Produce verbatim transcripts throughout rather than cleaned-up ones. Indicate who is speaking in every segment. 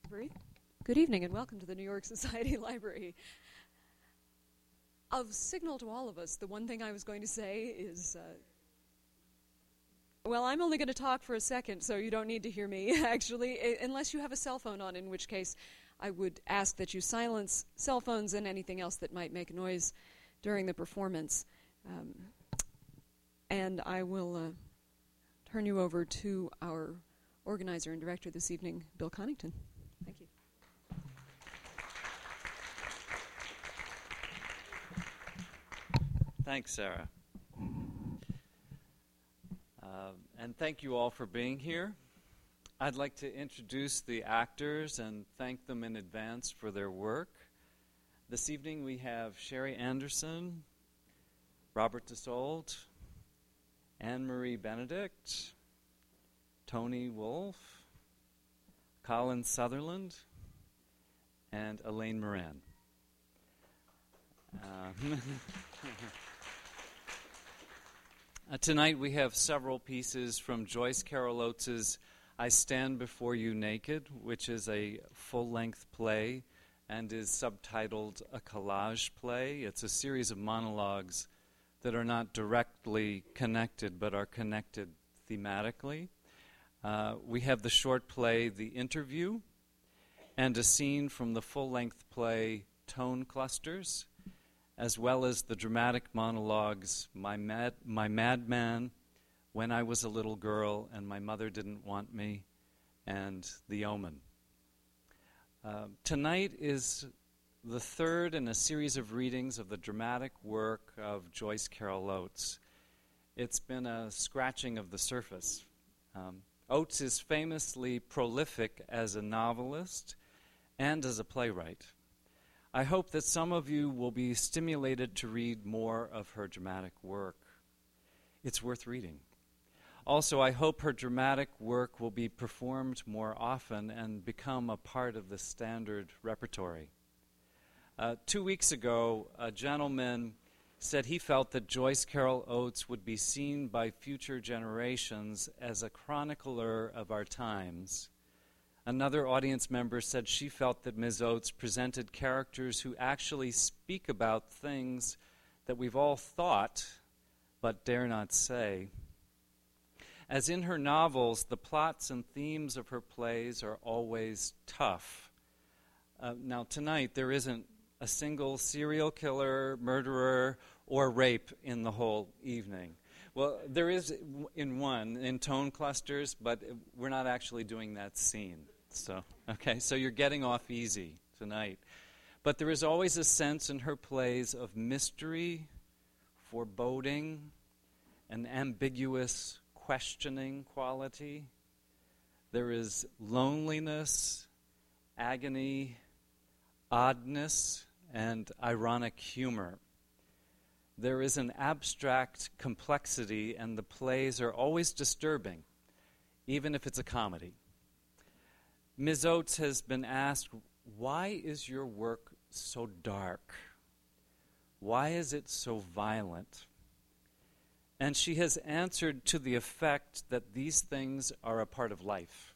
Speaker 1: Library. Good evening and welcome to the New York Society Library. Of signal to all of us, the one thing I was going to say is, uh, well, I'm only going to talk for a second, so you don't need to hear me, actually, I- unless you have a cell phone on, in which case I would ask that you silence cell phones and anything else that might make noise during the performance. Um, and I will uh, turn you over to our organizer and director this evening, Bill Connington. Thank you.
Speaker 2: Thanks, Sarah. Uh, and thank you all for being here. I'd like to introduce the actors and thank them in advance for their work. This evening we have Sherry Anderson, Robert Desault, Anne-Marie Benedict, Tony Wolfe, Colin Sutherland, and Elaine Moran. Uh, uh, tonight we have several pieces from Joyce Carol Oates' I Stand Before You Naked, which is a full-length play and is subtitled A Collage Play. It's a series of monologues that are not directly connected but are connected thematically. Uh, we have the short play The Interview and a scene from the full-length play Tone Clusters, as well as the dramatic monologues My Mad, My Madman, When I Was a Little Girl and My Mother Didn't Want Me, and The Omen. Uh, tonight is the third in a series of readings of the dramatic work of Joyce Carol Oates. It's been a scratching of the surface. Um, Oates is famously prolific as a novelist and as a playwright. I hope that some of you will be stimulated to read more of her dramatic work. It's worth reading. Also, I hope her dramatic work will be performed more often and become a part of the standard repertory. Uh, two weeks ago, a gentleman said he felt that Joyce Carol Oates would be seen by future generations as a chronicler of our times. Another audience member said she felt that Miz Oates presented characters who actually speak about things that we've all thought but dare not say. As in her novels, the plots and themes of her plays are always tough. Uh, now, tonight, there isn't a single serial killer, murderer, or rape in the whole evening. Well, there is in one, in Tone Clusters, but we're not actually doing that scene. So, okay, so you're getting off easy tonight. But there is always a sense in her plays of mystery, foreboding, an ambiguous questioning quality. There is loneliness, agony, oddness, and ironic humor. There is an abstract complexity, and the plays are always disturbing, even if it's a comedy. Miz Oates has been asked, why is your work so dark? Why is it so violent? And she has answered to the effect that these things are a part of life.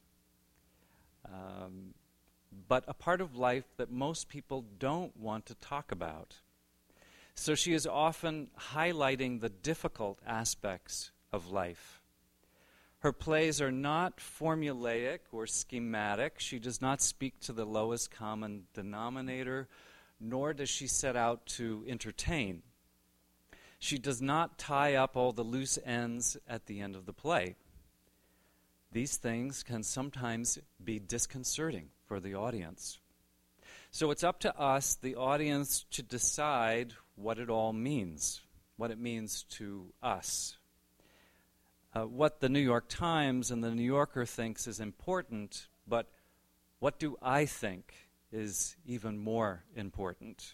Speaker 2: Um, but a part of life that most people don't want to talk about. So she is often highlighting the difficult aspects of life. Her plays are not formulaic or schematic. She does not speak to the lowest common denominator, nor does she set out to entertain. She does not tie up all the loose ends at the end of the play. These things can sometimes be disconcerting for the audience. So it's up to us, the audience, to decide what it all means, what it means to us. Uh, what the New York Times and the New Yorker thinks is important, but what do I think is even more important?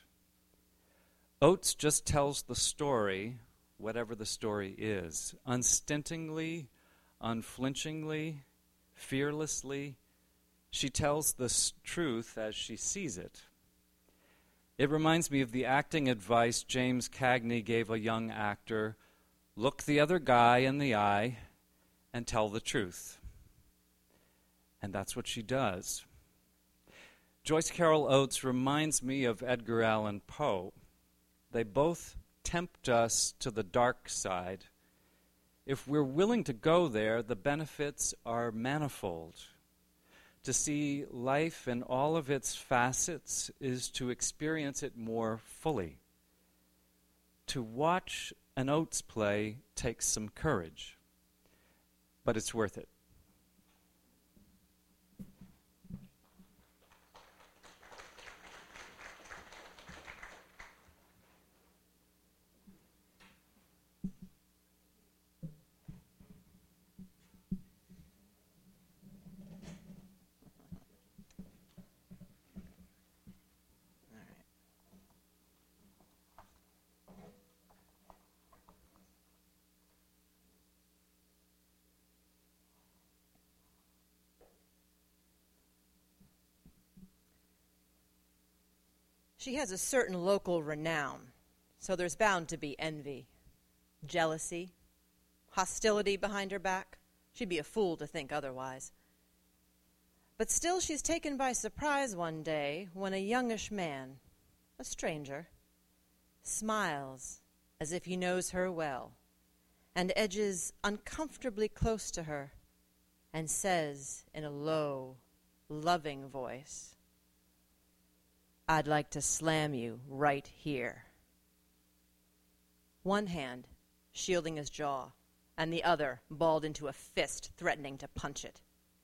Speaker 2: Oates just tells the story, whatever the story is, unstintingly, unflinchingly, fearlessly. She tells the s- truth as she sees it. It reminds me of the acting advice James Cagney gave a young actor: look the other guy in the eye and tell the truth. And that's what she does. Joyce Carol Oates reminds me of Edgar Allan Poe. They both tempt us to the dark side. If we're willing to go there, the benefits are manifold. To see life in all of its facets is to experience it more fully. To watch an Oates play takes some courage, but it's worth it.
Speaker 3: She has a certain local renown, so there's bound to be envy, jealousy, hostility behind her back. She'd be a fool to think otherwise. But still she's taken by surprise one day when a youngish man, a stranger, smiles as if he knows her well and edges uncomfortably close to her and says in a low, loving voice, "I'd like to slam you right here." One hand shielding his jaw, and the other balled into a fist, threatening to punch it.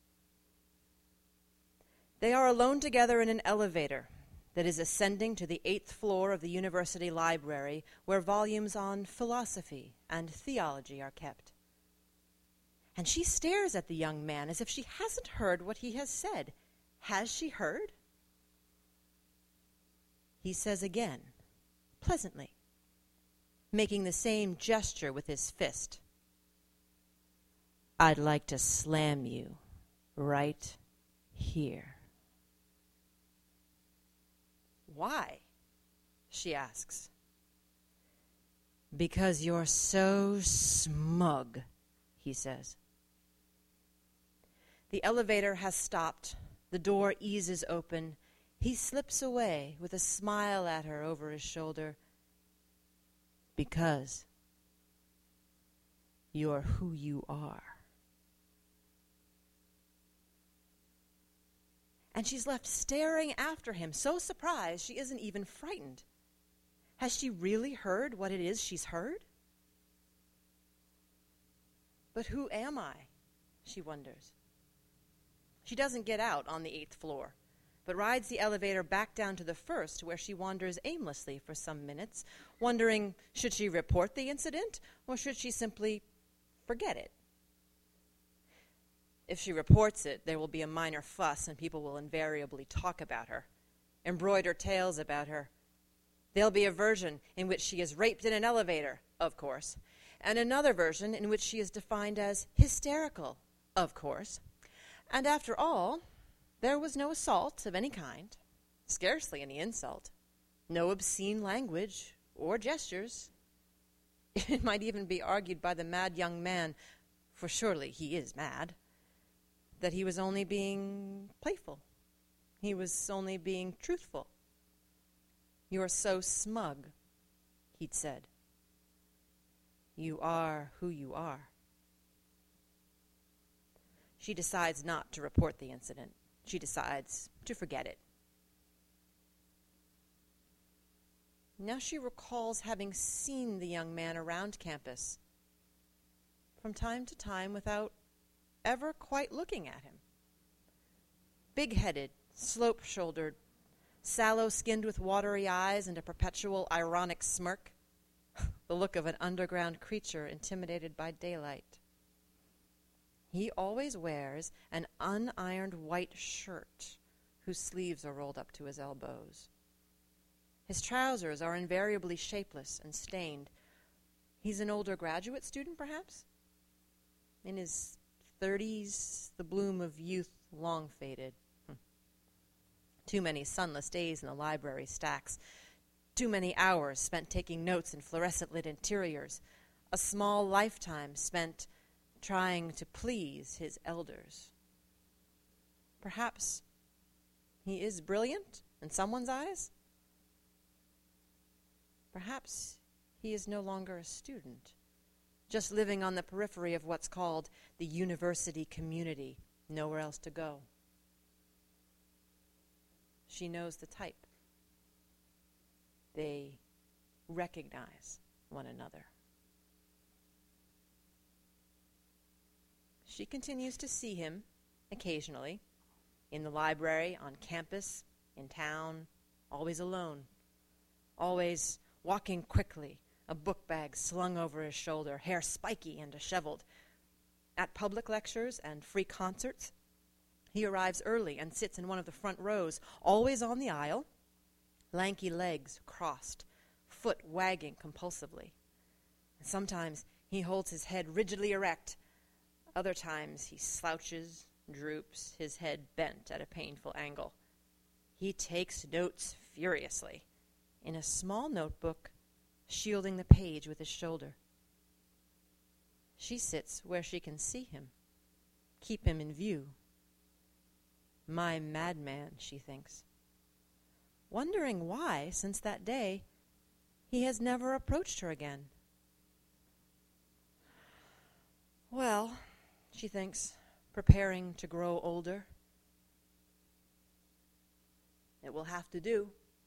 Speaker 3: They are alone together in an elevator that is ascending to the eighth floor of the university library, where volumes on philosophy and theology are kept. And she stares at the young man as if she hasn't heard what he has said. Has she heard? He says again, pleasantly, making the same gesture with his fist. "I'd like to slam you right here." "Why?" she asks. "Because you're so smug," he says. The elevator has stopped. The door eases open. He slips away with a smile at her over his shoulder. "Because you're who you are." And she's left staring after him, so surprised she isn't even frightened. Has she really heard what it is she's heard? But who am I? She wonders. She doesn't get out on the eighth floor, but rides the elevator back down to the first, where she wanders aimlessly for some minutes, wondering, should she report the incident, or should she simply forget it? If she reports it, there will be a minor fuss, and people will invariably talk about her, embroider tales about her. There'll be a version in which she is raped in an elevator, of course, and another version in which she is defined as hysterical, of course. And after all, there was no assault of any kind, scarcely any insult, no obscene language or gestures. It might even be argued by the mad young man, for surely he is mad, that he was only being playful. He was only being truthful. "You're so smug," he'd said. "You are who you are." She decides not to report the incident. She decides to forget it. Now she recalls having seen the young man around campus from time to time without ever quite looking at him. Big-headed, slope-shouldered, sallow-skinned with watery eyes and a perpetual ironic smirk, the look of an underground creature intimidated by daylight. He always wears an unironed white shirt whose sleeves are rolled up to his elbows. His trousers are invariably shapeless and stained. He's an older graduate student, perhaps? In his thirties, the bloom of youth long faded. Hm. Too many sunless days in the library stacks. Too many hours spent taking notes in fluorescent-lit interiors. A small lifetime spent trying to please his elders. Perhaps he is brilliant in someone's eyes. Perhaps he is no longer a student, just living on the periphery of what's called the university community, nowhere else to go. She knows the type. They recognize one another. She continues to see him occasionally, in the library, on campus, in town, always alone, always walking quickly, a book bag slung over his shoulder, hair spiky and disheveled. At public lectures and free concerts, he arrives early and sits in one of the front rows, always on the aisle, lanky legs crossed, foot wagging compulsively. And sometimes he holds his head rigidly erect. Other times he slouches, droops, his head bent at a painful angle. He takes notes furiously, in a small notebook, shielding the page with his shoulder. She sits where she can see him, keep him in view. My madman, she thinks, wondering why, since that day, he has never approached her again. Well, she thinks, preparing to grow older, it will have to do.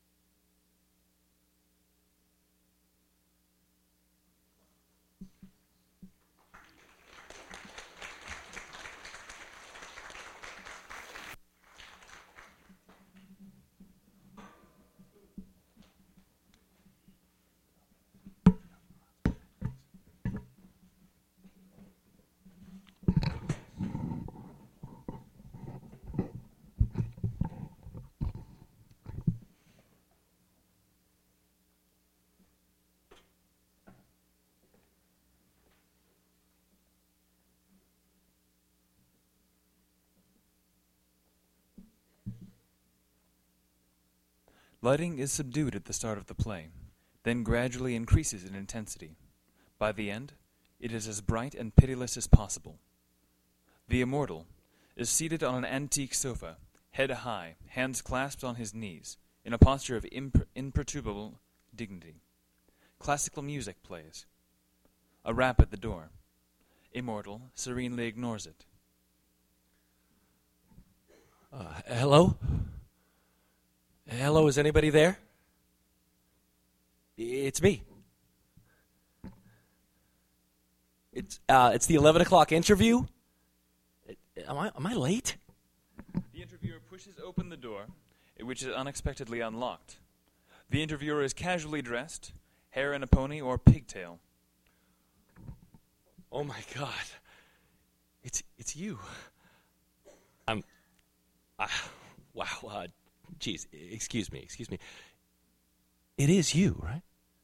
Speaker 4: Lighting is subdued at the start of the play, then gradually increases in intensity. By the end, it is as bright and pitiless as possible. The immortal is seated on an antique sofa, head high, hands clasped on his knees, in a posture of imper- imperturbable dignity. Classical music plays. A rap at the door. Immortal serenely ignores it.
Speaker 5: Uh, hello? Hello, is anybody there? It's me. It's uh, it's the eleven o'clock interview. Am I am I late?
Speaker 4: The interviewer pushes open the door, which is unexpectedly unlocked. The interviewer is casually dressed, hair in a pony or pigtail.
Speaker 5: Oh my God! It's it's you. I'm. Uh, wow. Uh, Geez, excuse me, excuse me. It is you, right?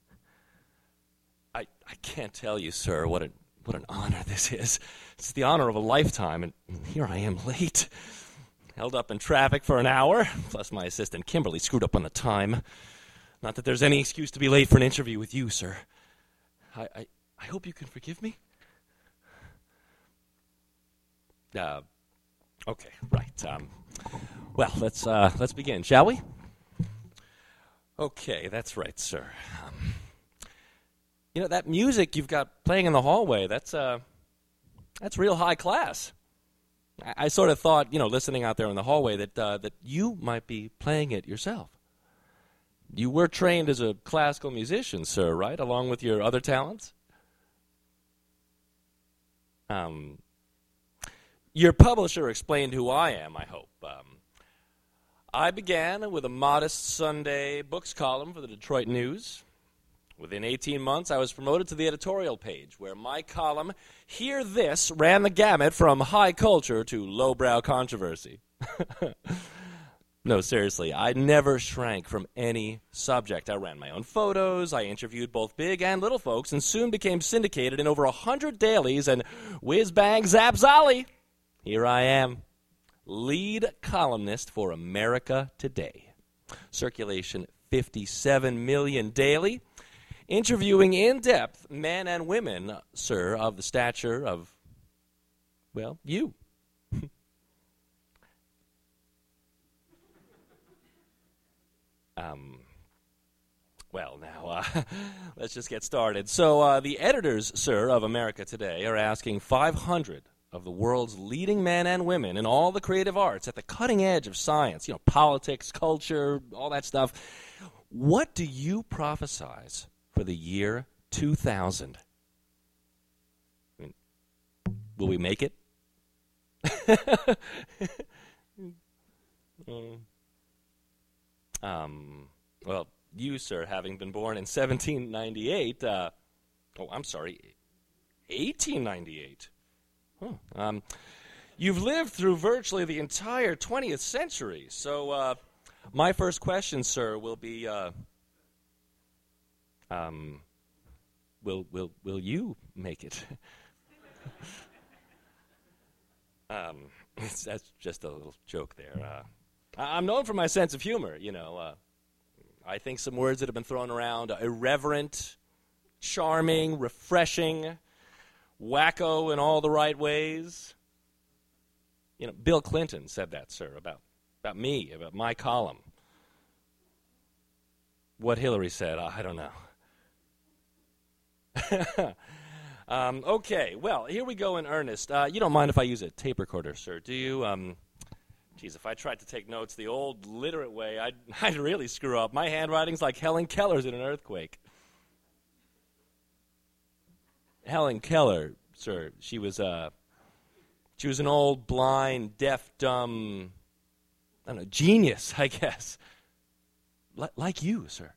Speaker 5: I I can't tell you, sir, what a what an honor this is. It's the honor of a lifetime, and here I am late. Held up in traffic for an hour, plus my assistant Kimberly screwed up on the time. Not that there's any excuse to be late for an interview with you, sir. I I, I hope you can forgive me. Uh, okay, right. Um, well, let's uh, let's begin, shall we? Okay, that's right, sir. Um, you know, that music you've got playing in the hallway, that's uh, that's real high class. I, I sort of thought, you know, listening out there in the hallway, that uh, that you might be playing it yourself. You were trained as a classical musician, sir, right, along with your other talents? Um, your publisher explained who I am, I hope. Um, I began with a modest Sunday books column for the Detroit News. Within eighteen months, I was promoted to the editorial page, where my column, Hear This, ran the gamut from high culture to lowbrow controversy. No, seriously, I never shrank from any subject. I ran my own photos, I interviewed both big and little folks, and soon became syndicated in over a hundred dailies, and whiz-bang zap-zolly, here I am, lead columnist for America Today. Circulation fifty-seven million daily, interviewing in-depth men and women, sir, of the stature of, well, you. Um, well, now, uh, let's just get started. So, uh, the editors, sir, of America Today are asking five hundred of the world's leading men and women in all the creative arts at the cutting edge of science, you know, politics, culture, all that stuff. What do you prophesize for the year two thousand? I mean, will we make it? um, well, you, sir, having been born in seventeen ninety-eight, uh, oh, I'm sorry, eighteen ninety-eight. Huh. Um, you've lived through virtually the entire twentieth century. So uh, my first question, sir, will be, uh, um, will will will you make it? um, it's, that's just a little joke there. Uh, I'm known for my sense of humor. You know, uh, I think some words that have been thrown around: uh, irreverent, charming, refreshing, wacko in all the right ways. You know, Bill Clinton said that, sir, about, about me, about my column. What Hillary said, uh, I don't know. um, okay, well, here we go in earnest. Uh, you don't mind if I use a tape recorder, sir, do you? Um, geez, if I tried to take notes the old literate way, I'd, I'd really screw up. My handwriting's like Helen Keller's in an earthquake. Helen Keller, sir, she was uh, she was an old, blind, deaf, dumb, I don't know, genius, I guess. L- like you, sir.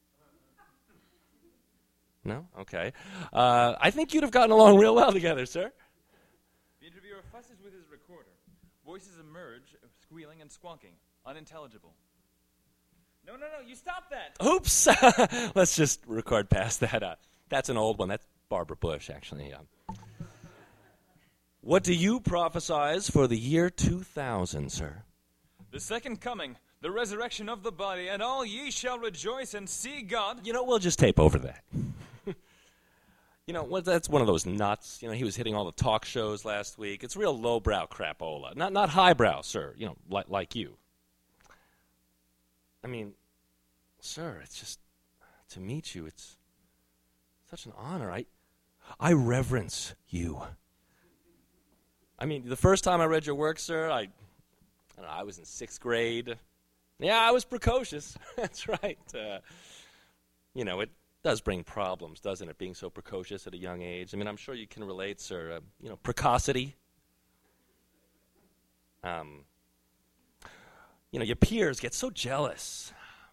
Speaker 5: No? Okay. Uh, I think you'd have gotten along real well together, sir.
Speaker 4: The interviewer fusses with his recorder. Voices emerge, squealing and squawking. Unintelligible. No, no, no, you stop that!
Speaker 5: Oops! Let's just record past that. Uh, that's an old one. That's Barbara Bush, actually. Yeah. What do you prophesize for the year two thousand, sir?
Speaker 4: The second coming, the resurrection of the body, and all ye shall rejoice and see God.
Speaker 5: You know, we'll just tape over that. You know, what, that's one of those nuts. You know, he was hitting all the talk shows last week. It's real lowbrow crapola. Not not highbrow, sir, you know, like, like you. I mean, sir, it's just, to meet you, it's such an honor. I, I reverence you. I mean, the first time I read your work, sir, I, I don't know, I was in sixth grade. Yeah, I was precocious. That's right. Uh, you know, it does bring problems, doesn't it, being so precocious at a young age? I mean, I'm sure you can relate, sir. Uh, you know, precocity. Um, you know, your peers get so jealous.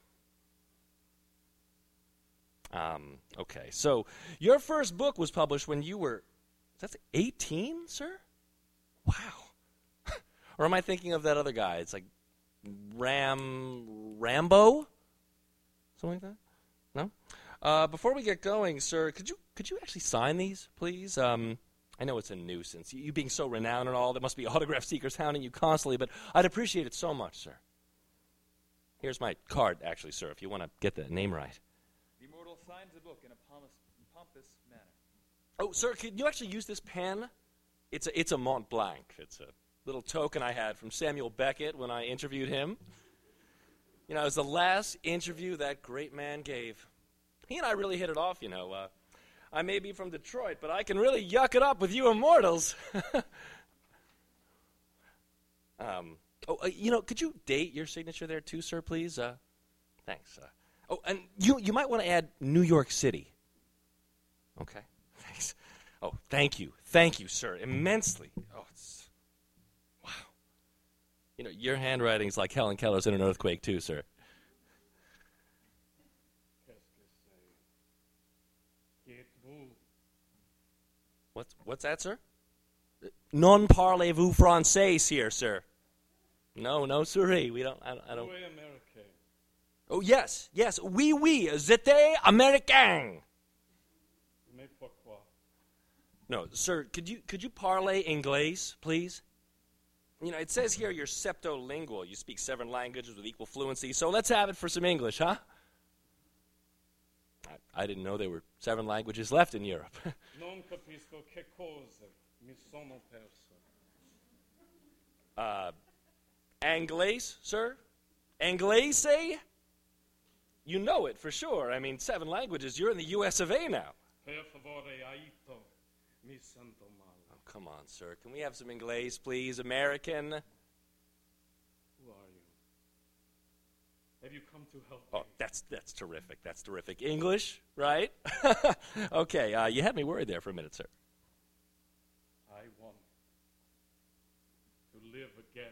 Speaker 5: Um, okay, so your first book was published when you were, that's eighteen, sir? Wow. Or am I thinking of that other guy? It's like Ram, Rambo? Something like that? No? Uh, before we get going, sir, could you could you actually sign these, please? Um, I know it's a nuisance. You, you being so renowned and all, there must be autograph seekers hounding you constantly, but I'd appreciate it so much, sir. Here's my card, actually, sir, if you want to get the name right.
Speaker 4: The immortal signs the book in a pompous, pompous manner.
Speaker 5: Oh, sir, can you actually use this pen? It's a, it's a Mont Blanc. It's a little token I had from Samuel Beckett when I interviewed him. You know, it was the last interview that great man gave. He and I really hit it off, you know. Uh, I may be from Detroit, but I can really yuck it up with you immortals. um, oh, uh, you know, could you date your signature there too, sir, please? Uh, thanks. Uh, oh, and you, you might want to add New York City. Okay, thanks. Oh, thank you. Thank you, sir, immensely. Oh, it's, wow. You know, your handwriting's like Helen Keller's in an earthquake too, sir. What's, what's that, sir? Non parlez-vous français here, sir. No, no, siree. We don't, I, I don't. Oh, yes, yes. Oui, oui. J'étais américain.
Speaker 6: Mais pourquoi?
Speaker 5: No, sir, could you could you parlez anglais, please? You know, it says here you're septolingual. You speak seven languages with equal fluency. So let's have it for some English, huh? I, I didn't know there were seven languages left in Europe.
Speaker 6: Non capisco che cosa mi sono perso.
Speaker 5: uh, Anglais, sir? Anglais? you know it for sure. I mean, seven languages. You're in the U S of A now.
Speaker 6: Per favore, aito, mi sento male.
Speaker 5: Oh, come on, sir. Can we have some Inglés, please? American?
Speaker 6: Who are you? Have you come to help me?
Speaker 5: Oh, that's that's terrific. That's terrific. English, right? Okay, uh, you had me worried there for a minute, sir.
Speaker 6: I want to live again.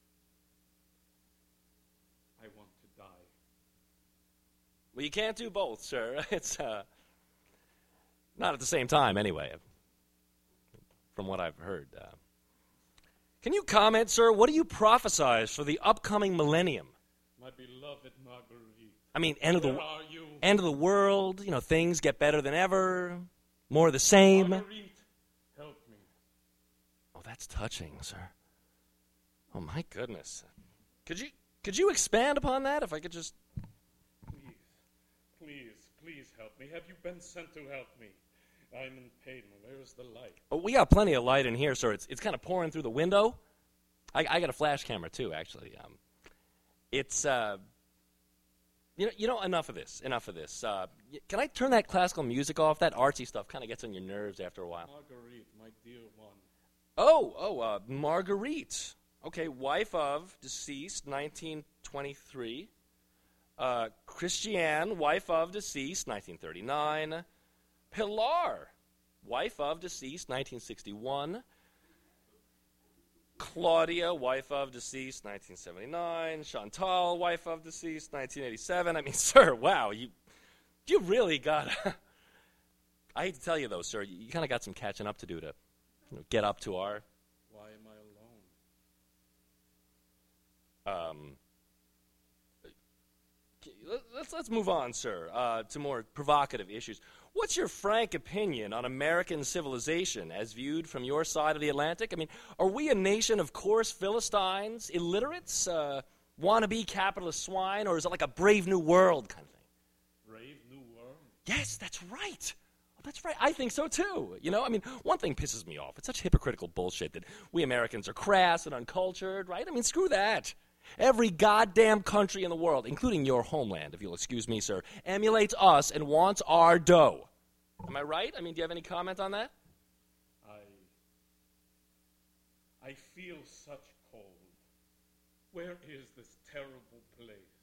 Speaker 6: I want to die.
Speaker 5: Well, you can't do both, sir. It's uh, not at the same time, anyway, from what I've heard. Uh, can you comment, sir? What do you prophesize for the upcoming millennium?
Speaker 6: My beloved Marguerite.
Speaker 5: I mean, end of the
Speaker 6: Where are you?
Speaker 5: end of the world. You know, things get better than ever. More of the same.
Speaker 6: Marguerite, help me.
Speaker 5: Oh, that's touching, sir. Oh my goodness. Could you could you expand upon that? If I could just.
Speaker 6: Please, please, please help me. Have you been sent to help me? I'm in pain. Where is the light?
Speaker 5: Oh, we got plenty of light in here, sir. It's it's kind of pouring through the window. I, I got a flash camera too, actually. Um, it's uh, you know you know enough of this. Enough of this. Uh, y- can I turn that classical music off? That artsy stuff kind of gets on your nerves after a while.
Speaker 6: Marguerite, my dear one.
Speaker 5: Oh, oh, uh, Marguerite. Okay, wife of deceased, nineteen twenty-three. Uh, Christiane, wife of deceased, nineteen thirty-nine. Pilar, wife of deceased, nineteen sixty-one. Claudia, wife of deceased, nineteen seventy-nine. Chantal, wife of deceased, nineteen eighty-seven. I mean, sir, wow, you you really got. I hate to tell you, though, sir, you, you kind of got some catching up to do to you know, get up to our.
Speaker 6: Why am I alone?
Speaker 5: Um, let's let's move on, sir, uh, to more provocative issues. What's your frank opinion on American civilization as viewed from your side of the Atlantic? I mean, are we a nation of coarse Philistines, illiterates, uh, wannabe capitalist swine, or is it like a brave new world kind of thing?
Speaker 6: Brave new world?
Speaker 5: Yes, that's right. Oh, that's right. I think so, too. You know, I mean, one thing pisses me off. It's such hypocritical bullshit that we Americans are crass and uncultured, right? I mean, screw that. Every goddamn country in the world, including your homeland, if you'll excuse me, sir, emulates us and wants our dough. Am I right? I mean, do you have any comment on that?
Speaker 6: I I feel such cold. Where is this terrible place?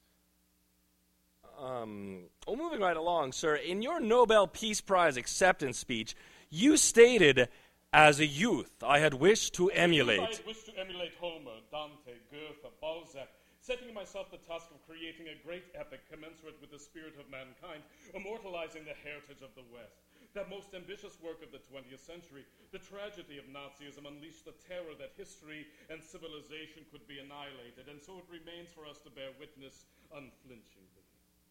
Speaker 5: Um, well, moving right along, sir, in your Nobel Peace Prize acceptance speech, you stated, as a youth, I had wished to emulate.
Speaker 6: I had wished to emulate Homer, Dante, Goethe, Balzac, setting myself the task of creating a great epic commensurate with the spirit of mankind, immortalizing the heritage of the West. That most ambitious work of the twentieth century, the tragedy of Nazism, unleashed the terror that history and civilization could be annihilated, and so it remains for us to bear witness unflinchingly.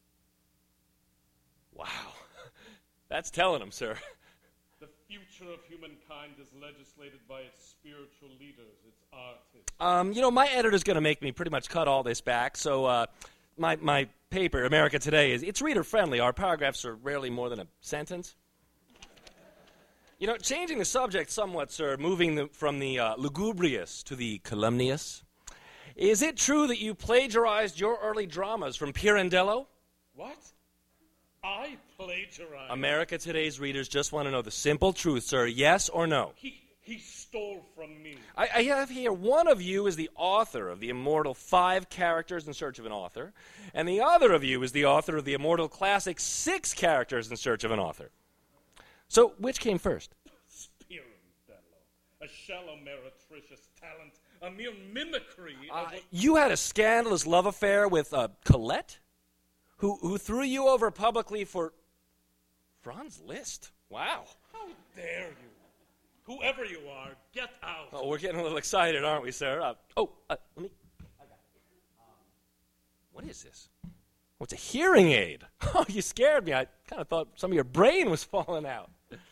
Speaker 5: Wow. That's telling him, sir.
Speaker 6: The future of humankind is legislated by its spiritual leaders, its artists.
Speaker 5: Um, you know, my editor's going to make me pretty much cut all this back, so uh, my, my paper, America Today, is it's reader-friendly. Our paragraphs are rarely more than a sentence. You know, changing the subject somewhat, sir, moving the, from the uh, lugubrious to the calumnious, is it true that you plagiarized your early dramas from Pirandello?
Speaker 6: What? I plagiarized?
Speaker 5: America Today's readers just want to know the simple truth, sir. Yes or no?
Speaker 6: He, he stole from me.
Speaker 5: I, I have here one of you is the author of the immortal Five Characters in Search of an Author, and the other of you is the author of the immortal classic Six Characters in Search of an Author. So, which came first?
Speaker 6: Pirandello, a shallow meretricious talent, a mere mimicry
Speaker 5: Uh,
Speaker 6: of what...
Speaker 5: you had a scandalous love affair with uh, Colette, who who threw you over publicly for Franz Liszt. Wow.
Speaker 6: How dare you? Whoever you are, get out.
Speaker 5: Oh, we're getting a little excited, aren't we, sir? Uh, oh, uh, let me. I got it. Um, what is this? Oh, it's a hearing aid. Oh, you scared me. I kind of thought some of your brain was falling out.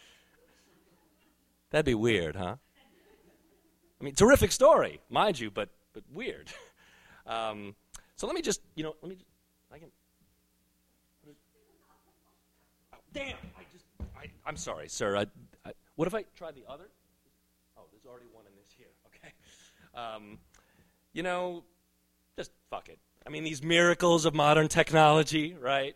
Speaker 5: That'd be weird, huh? I mean, terrific story, mind you, but but weird. Um, so let me just, you know, let me. Just, I can. Oh, damn! I just. I, I'm sorry, sir. I, I, what if I try the other? Oh, there's already one in this here. Okay. Um, you know, just fuck it. I mean, these miracles of modern technology, right?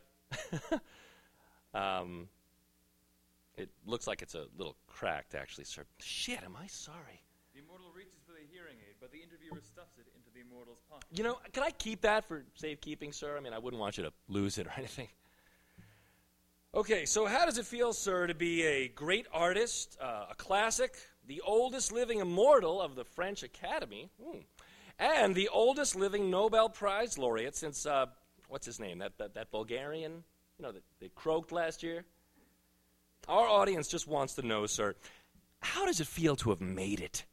Speaker 5: um, it looks like it's a little cracked, actually, sir. Shit, am I sorry?
Speaker 4: The immortal reaches for the hearing aid, but the interviewer stuffs it into the immortal's pocket.
Speaker 5: You know, can I keep that for safekeeping, sir? I mean, I wouldn't want you to lose it or anything. Okay, so how does it feel, sir, to be a great artist, uh, a classic, the oldest living immortal of the French Academy, hmm, and the oldest living Nobel Prize laureate since, uh, what's his name, that, that, that Bulgarian, you know, that, that croaked last year? Our audience just wants to know, sir, how does it feel to have made it?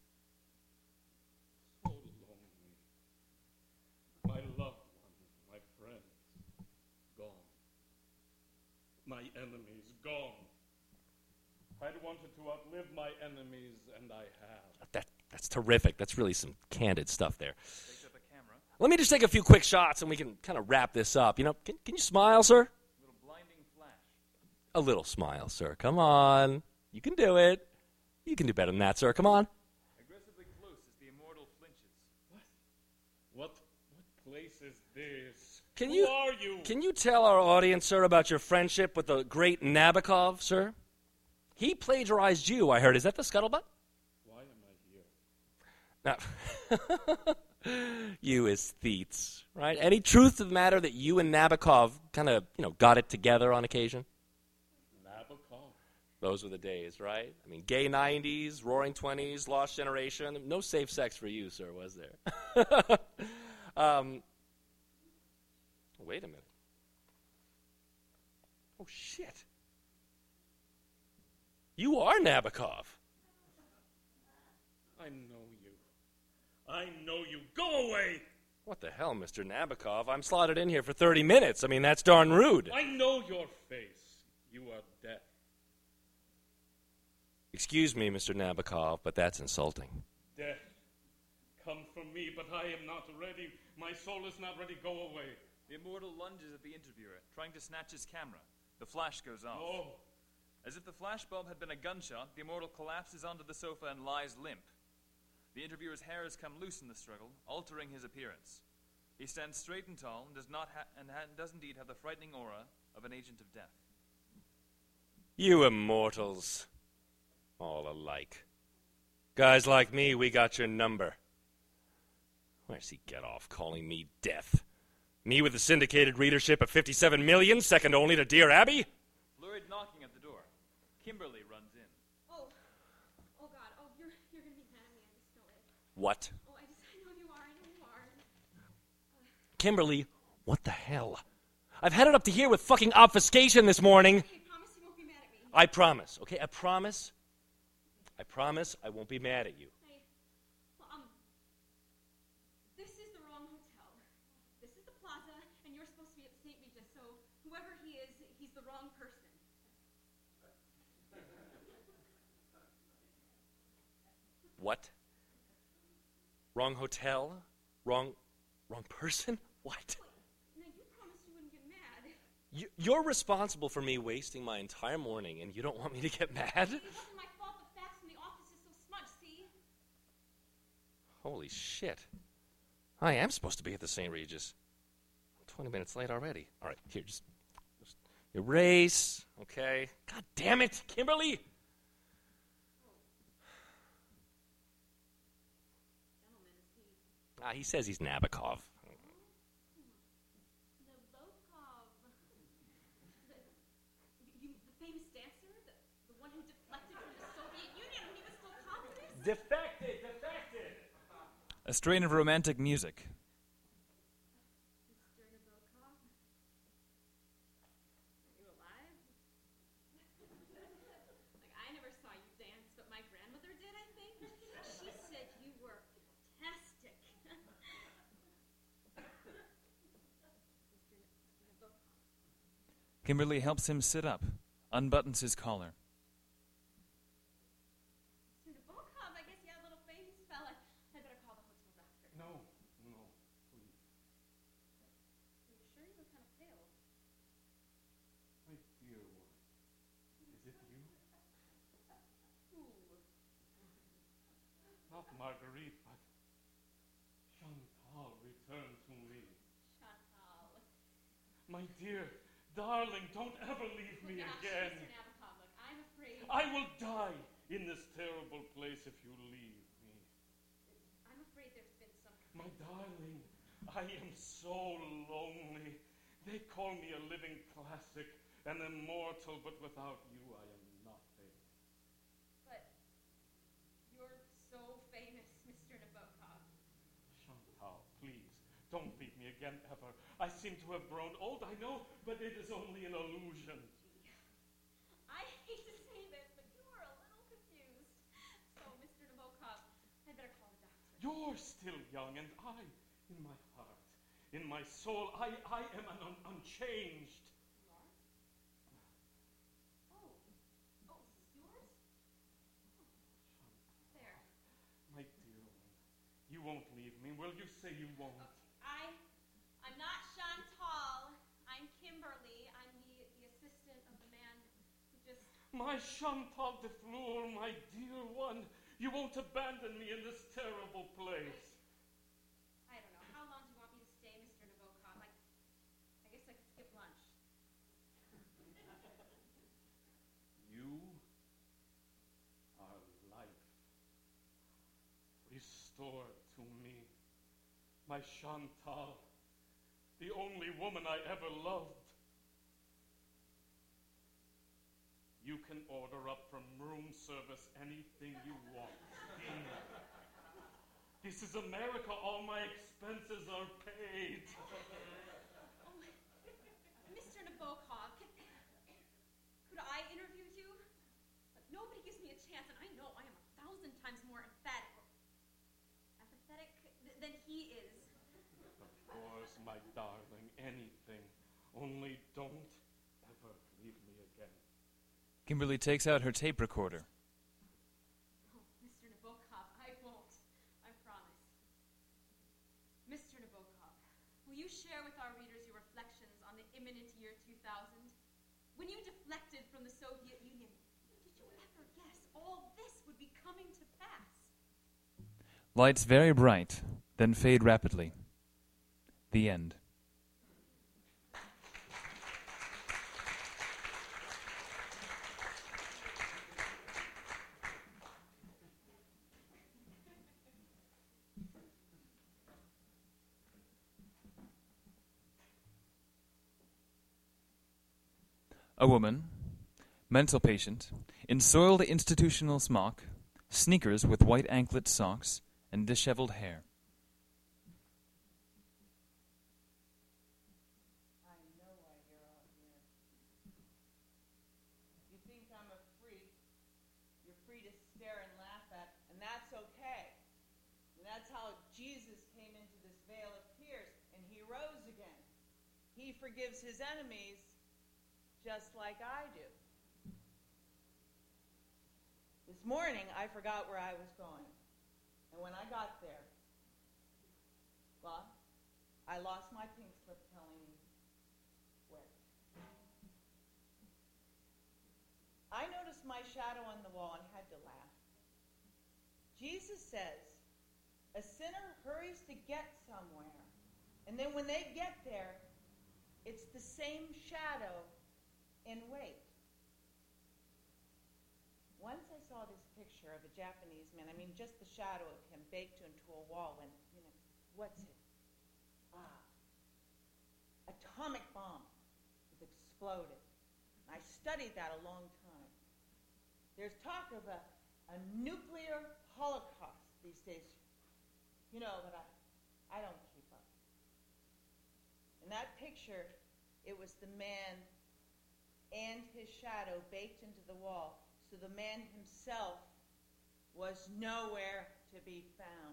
Speaker 6: So lonely. My loved ones, my friends, gone. My enemies, gone. I'd wanted to outlive my enemies, and I have.
Speaker 5: That, that's terrific. That's really some candid stuff there.
Speaker 4: Takes up a camera.
Speaker 5: Let me just take a few quick shots, and we can kind of wrap this up. You know, can, can you smile, sir?
Speaker 4: Little blinding flash.
Speaker 5: A little smile, sir. Come on. You can do it. You can do better than that, sir. Come on.
Speaker 4: Aggressively close as the immortal flinches.
Speaker 6: What? What place is this?
Speaker 5: Can
Speaker 6: Who
Speaker 5: you
Speaker 6: are you?
Speaker 5: Can you tell our audience, sir, about your friendship with the great Nabokov, sir? He plagiarized you, I heard. Is that the scuttlebutt?
Speaker 6: Why am I here?
Speaker 5: No. You aesthetes, right? Any truth to the matter that you and Nabokov kind of, you know, got it together on occasion?
Speaker 6: Nabokov.
Speaker 5: Those were the days, right? I mean, gay nineties, roaring twenties, lost generation. No safe sex for you, sir, was there? um, wait a minute. Oh, shit. You are Nabokov.
Speaker 6: I know you. I know you. Go away!
Speaker 5: What the hell, Mister Nabokov? I'm slotted in here for thirty minutes. I mean, that's darn rude.
Speaker 6: I know your face. You are deaf.
Speaker 5: Excuse me, Mister Nabokov, but that's insulting.
Speaker 6: Death. Come for me, but I am not ready. My soul is not ready. Go away.
Speaker 4: The immortal lunges at the interviewer, trying to snatch his camera. The flash goes off.
Speaker 6: Oh.
Speaker 4: As if the flashbulb had been a gunshot, the immortal collapses onto the sofa and lies limp. The interviewer's hair has come loose in the struggle, altering his appearance. He stands straight and tall and does not ha- and ha- does indeed have the frightening aura of an agent of death.
Speaker 5: You immortals, all alike. Guys like me, we got your number. Where's he get off calling me death? Me with the syndicated readership of fifty-seven million, second only to Dear Abby?
Speaker 4: Flurried knocking at the door. Kimberly runs in.
Speaker 7: Oh. Oh, God. Oh, you're, you're going to be mad at me. I just know it.
Speaker 5: What?
Speaker 7: Oh, I just, I know you are. I know you are.
Speaker 5: Kimberly, what the hell? I've had it up to here with fucking obfuscation this morning.
Speaker 7: Hey, promise you won't be mad at me.
Speaker 5: I promise, okay? I promise. I promise I won't be mad at you.
Speaker 7: Hey, well, um, this is the wrong hotel. This is the plaza, and you're supposed to be at Saint Regis, so whoever he is, he's the wrong person.
Speaker 5: What? Wrong hotel? Wrong, wrong person? What?
Speaker 7: Now, you promised you wouldn't get mad.
Speaker 5: You, you're responsible for me wasting my entire morning, and you don't want me to get mad?
Speaker 7: It wasn't my fault the fax from the office is so smudged, see?
Speaker 5: Holy shit. I am supposed to be at the Saint Regis. I'm twenty minutes late already. All right, here, just, just erase, okay? God damn it, Kimberly!
Speaker 7: Gentleman, is he
Speaker 5: Ah, he says he's Nabokov.
Speaker 7: Nabokov? The, you, the famous dancer? The, the one who deflected from the Soviet Union when he was still communist?
Speaker 5: Defected, defected!
Speaker 4: A strain of romantic music.
Speaker 7: Mister Nabokov? Are you alive? Like, I never saw you dance, but my grandmother did, I think. She said you were fantastic. Mister Nabokov.
Speaker 4: Kimberly helps him sit up, unbuttons his collar.
Speaker 7: Mister Nabokov, I guess you have a little face fell. I, I better call the hotel doctor.
Speaker 6: No, no, please.
Speaker 7: Are you sure you look kind of pale?
Speaker 6: My dear one. Is it you?
Speaker 7: Who?
Speaker 6: Not Marguerite, but Chantal returned to me.
Speaker 7: Chantal?
Speaker 6: My dear, darling, don't ever leave me
Speaker 7: Look,
Speaker 6: again.
Speaker 7: Mister Nabokov, look, I'm afraid.
Speaker 6: I will die in this terrible place if you leave me.
Speaker 7: I'm afraid there's been some.
Speaker 6: My darling, I am so lonely. They call me a living classic, an immortal, but without you I am nothing.
Speaker 7: But you're so famous, Mister Nabokov.
Speaker 6: Chantal, please, don't leave me again ever. I seem to have grown old, I know, but it is only an illusion.
Speaker 7: I hate to say this, but you are a little confused. So, Mister Nabokov, I'd better call the doctor.
Speaker 6: You're still young, and I, in my heart, in my soul, I, I am an un- unchanged.
Speaker 7: You are? Oh. Oh, is this yours? Oh. There.
Speaker 6: My dear one, you won't leave me. Will you say you won't?
Speaker 7: Okay. I, I'm not Chantal. I'm Kimberly. I'm the, the assistant of the man who just...
Speaker 6: My Chantal de Fleur, my dear one, you won't abandon me in this terrible place.
Speaker 7: I don't know. How long do you want me to stay, Mister Nabokov? Like, I guess I could skip lunch.
Speaker 6: You are life restored to me. My Chantal, the only woman I ever loved. You can order up from room service anything you want. This is America. All my expenses are paid.
Speaker 7: Oh, Mister Nabokov, can, could I interview you? Look, nobody gives me a chance, and I know I am a thousand times more emphatic or empathetic th- than he is.
Speaker 6: Of course, my darling, anything. Only don't ever leave me again.
Speaker 4: Kimberly takes out her tape recorder.
Speaker 7: Oh, Mister Nabokov, I won't. I promise. Mister Nabokov, will you share with our readers your reflections on the imminent year two thousand? When you deflected from the Soviet Union, did you ever guess all this would be coming to pass?
Speaker 4: Lights very bright, then fade rapidly. The end. A woman, mental patient, in soiled institutional smock, sneakers with white anklet socks, and disheveled hair.
Speaker 8: I know why you're out here. You think I'm a freak. You're free to stare and laugh at, and that's okay. And that's how Jesus came into this vale of tears, and he rose again. He forgives his enemies just like I do. This morning, I forgot where I was going. And when I got there, well, I lost my pink slip telling me where. I noticed my shadow on the wall and had to laugh. Jesus says, a sinner hurries to get somewhere, and then when they get there, it's the same shadow in wait. Once I saw this picture of a Japanese man, I mean just the shadow of him baked into a wall when, you know, what's it? Ah, atomic bomb was exploded. I studied that a long time. There's talk of a, a nuclear holocaust these days, you know, but I, I don't keep up. In that picture, it was the man and his shadow baked into the wall, so the man himself was nowhere to be found.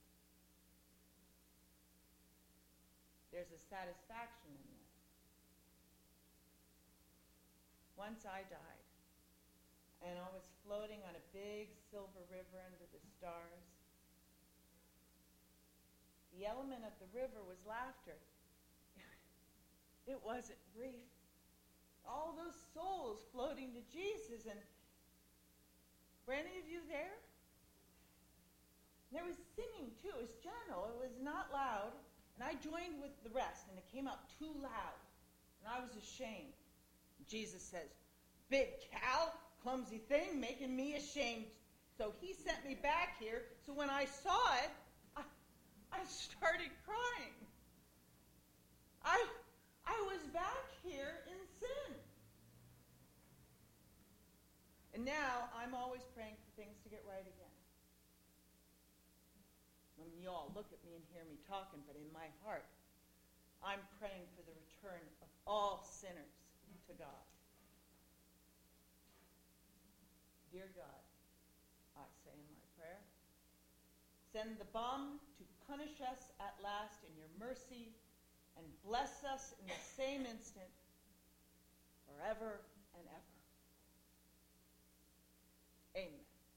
Speaker 8: There's a satisfaction in this. Once I died, and I was floating on a big silver river under the stars. The element of the river was laughter. It wasn't grief. All those souls floating to Jesus, and were any of you there? There was singing too. It was gentle. It was not loud, and I joined with the rest, and it came out too loud. and I was ashamed. Jesus says, "Big cow, clumsy thing, making me ashamed." So he sent me back here, so when I saw it, I, I started crying. I, I was back here in sin. And now I'm always praying for things to get right again. I mean, you all look at me and hear me talking, but in my heart, I'm praying for the return of all sinners to God. Dear God, I say in my prayer, send the bomb to punish us at last in your mercy and bless us in the same instant forever and ever. Amen.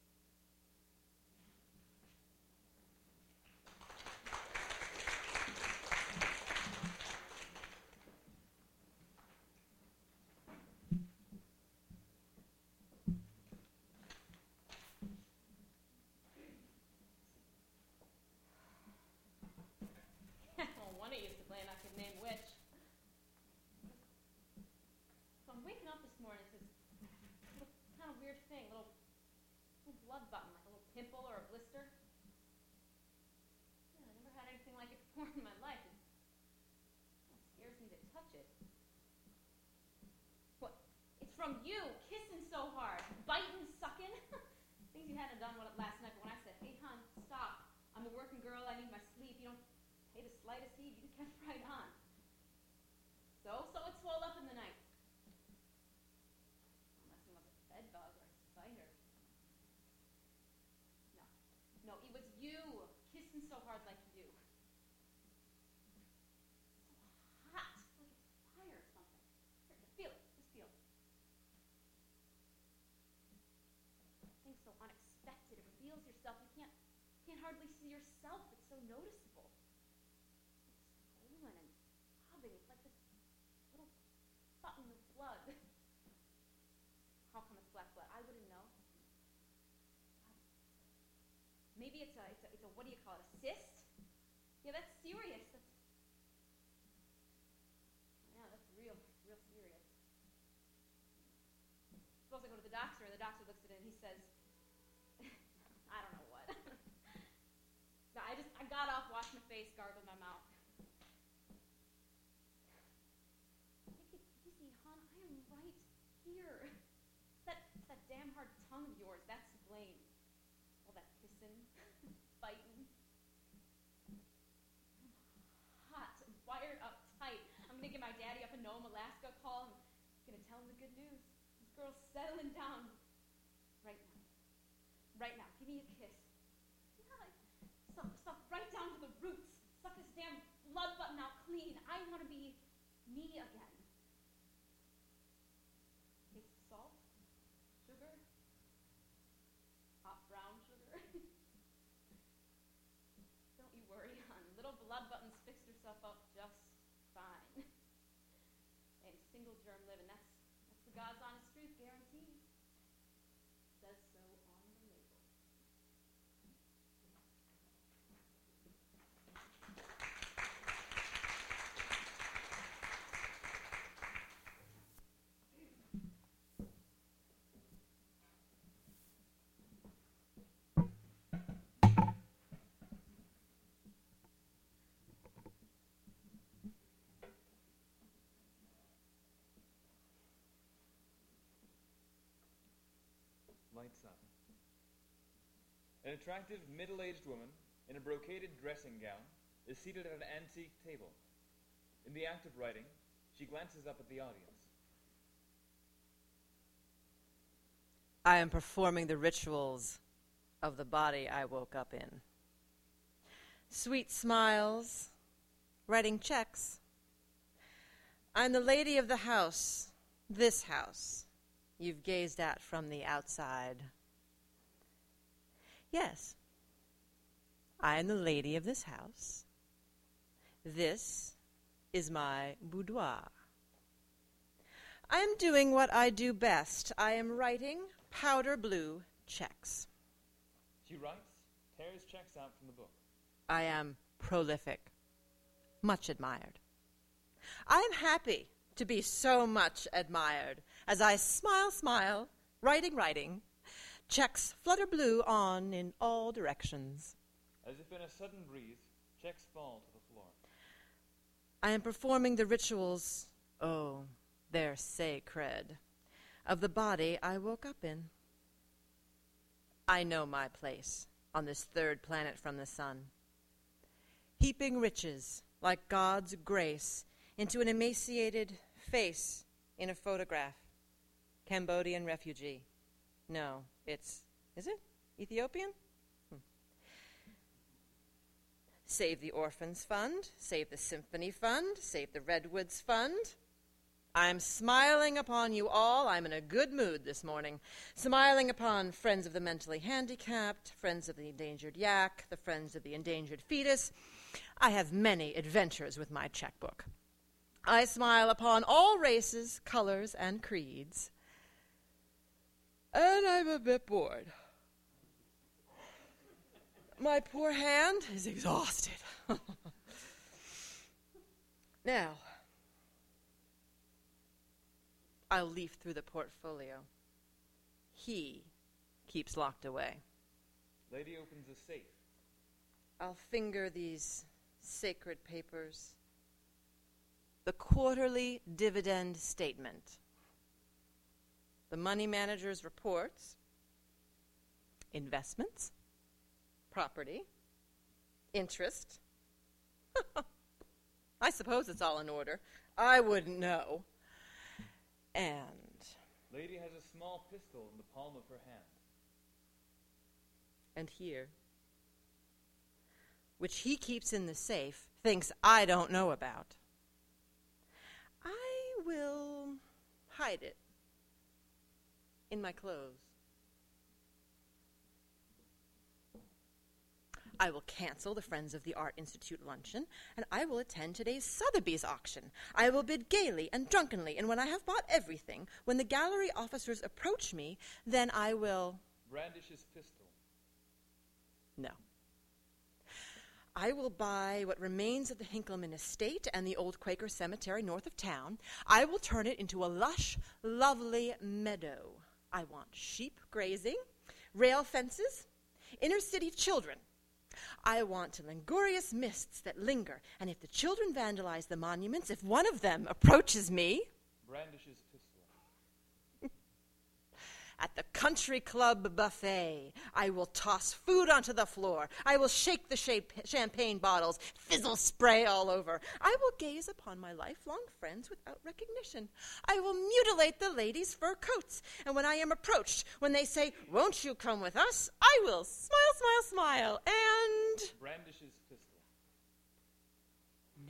Speaker 7: Well, one of you used to claim I could name which. So I'm waking up this morning, it's this little kind of weird thing, little, little blood button, like a little pimple or a blister. Yeah, I never had anything like it before in my life. It, it scares me to touch it. What? It's from you, kissing so hard, biting, sucking. Things you hadn't done last night, but when I said, "Hey, hon, stop. I'm a working girl, I need my sleep," you don't pay the slightest heed. You kept right on. So, so it swelled up in the night. Unless it was a bed bug or a spider. No, no, it was you kissing so hard like you do. So hot, like it's fire or something. Here, feel it, just feel it. Things so unexpected. It reveals yourself. You can't, can't hardly see yourself. It's so noticeable. And throbbing. It's like this little button of blood. How come it's black blood? I wouldn't know. Maybe it's a, it's a, it's a, what do you call it, a cyst? Yeah, that's serious. That's, yeah, that's real, real serious. Suppose I go to the doctor, and the doctor looks at it, and he says, I don't know what. No, I just, I got up, washed my face, gargled my mouth. Here. It's that, it's that damn hard tongue of yours. That's to blame. All that kissing, biting. I'm hot and wired up tight. I'm going to give my daddy up in Nome, Alaska a call. I'm going to tell him the good news. This girl's settling down. Right now. Right now. Give me a kiss. Yeah, suck, suck right down to the roots. Suck this damn blood button out clean. I want to be me again. Salt, sugar, hot brown sugar. Don't you worry, hon. Little blood buttons fixed herself up just fine. And single germ living, that's that's the God's honest truth, guaranteed. Says so on the label.
Speaker 4: Lights up. An attractive middle-aged woman in a brocaded dressing gown is seated at an antique table. In the act of writing, she glances up at the audience.
Speaker 3: I am performing the rituals of the body I woke up in. Sweet smiles, writing checks. I'm the lady of the house, this house you've gazed at from the outside. Yes, I am the lady of this house. This is my boudoir. I am doing what I do best. I am writing powder blue checks.
Speaker 4: She writes, tears checks out from the book.
Speaker 3: I am prolific, much admired. I am happy to be so much admired, as I smile, smile, writing, writing, checks flutter blue on in all directions.
Speaker 4: As if in a sudden breeze, checks fall to the floor.
Speaker 3: I am performing the rituals, oh, they're sacred, of the body I woke up in. I know my place on this third planet from the sun, heaping riches like God's grace into an emaciated face in a photograph. Cambodian refugee. No, it's, is it? Ethiopian? Hmm. Save the Orphans Fund, save the Symphony Fund, save the Redwoods Fund. I'm smiling upon you all. I'm in a good mood this morning. Smiling upon friends of the mentally handicapped, friends of the endangered yak, the friends of the endangered fetus. I have many adventures with my checkbook. I smile upon all races, colors, and creeds. And I'm a bit bored. My poor hand is exhausted. Now, I'll leaf through the portfolio. He keeps locked away.
Speaker 4: Lady opens a safe.
Speaker 3: I'll finger these sacred papers. The quarterly dividend statement. The money manager's reports. Investments. Property. Interest. I suppose it's all in order. I wouldn't know. And
Speaker 4: Lady has a small pistol in the palm of her hand.
Speaker 3: And here, which he keeps in the safe, things I don't know about. I will hide it in my clothes. I will cancel the Friends of the Art Institute luncheon, and I will attend today's Sotheby's auction. I will bid gaily and drunkenly, and when I have bought everything, when the gallery officers approach me, then I will...
Speaker 4: Brandish his pistol.
Speaker 3: No. I will buy what remains of the Hinkleman estate and the old Quaker cemetery north of town. I will turn it into a lush, lovely meadow. I want sheep grazing, rail fences, inner-city children. I want languorous mists that linger, and if the children vandalize the monuments, if one of them approaches me...
Speaker 4: Brandishes pistol.
Speaker 3: At the country club buffet, I will toss food onto the floor. I will shake the shape- champagne bottles, fizzle spray all over. I will gaze upon my lifelong friends without recognition. I will mutilate the ladies' fur coats. And when I am approached, when they say, "Won't you come with us?" I will smile, smile, smile, and...
Speaker 4: Brandishes pistol.
Speaker 3: No.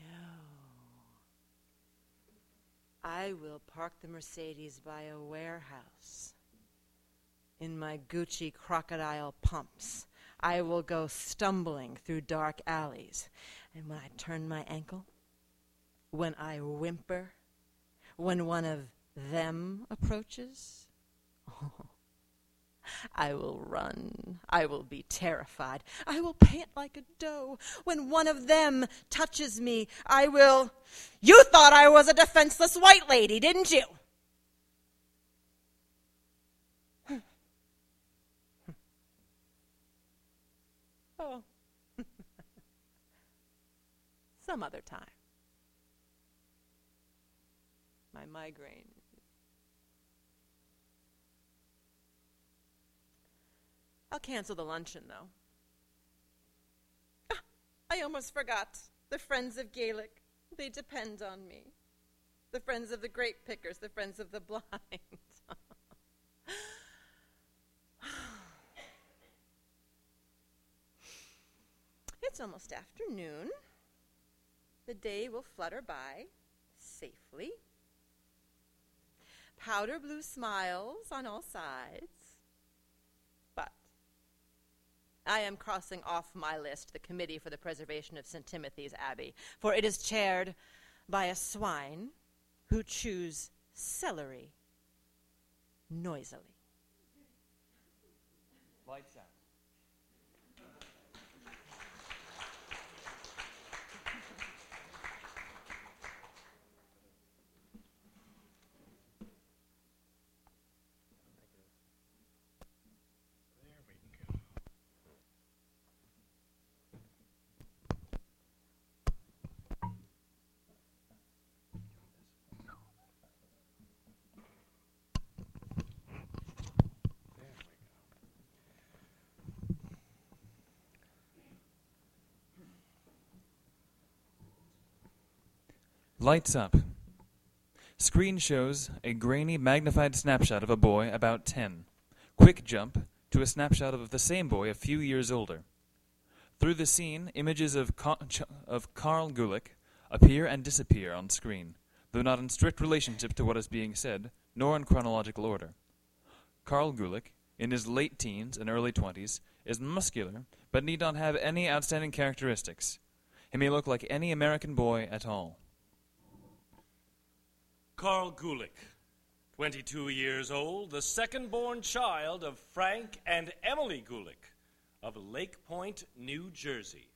Speaker 3: I will park the Mercedes by a warehouse. In my Gucci crocodile pumps, I will go stumbling through dark alleys. And when I turn my ankle, when I whimper, when one of them approaches, oh, I will run. I will be terrified. I will pant like a doe. When one of them touches me, I will... You thought I was a defenseless white lady, didn't you? Oh, some other time. My migraine. I'll cancel the luncheon, though. Ah, I almost forgot. The Friends of Gaelic, they depend on me. The Friends of the Grape Pickers, the Friends of the Blind. It's almost afternoon. The day will flutter by safely. Powder blue smiles on all sides. But I am crossing off my list the Committee for the Preservation of Saint Timothy's Abbey, for it is chaired by a swine who chews celery noisily.
Speaker 4: Lights out. Lights up. Screen shows a grainy, magnified snapshot of a boy about ten. Quick jump to a snapshot of the same boy a few years older. Through the scene, images of, Ca- Ch- of Carl Gulick appear and disappear on screen, though not in strict relationship to what is being said, nor in chronological order. Carl Gulick, in his late teens and early twenties, is muscular, but need not have any outstanding characteristics. He may look like any American boy at all.
Speaker 5: Carl Gulick, twenty-two years old, the second-born child of Frank and Emily Gulick of Lake Point, New Jersey.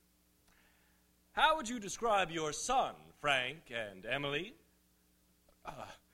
Speaker 5: How would you describe your son, Frank and Emily?
Speaker 6: Uh,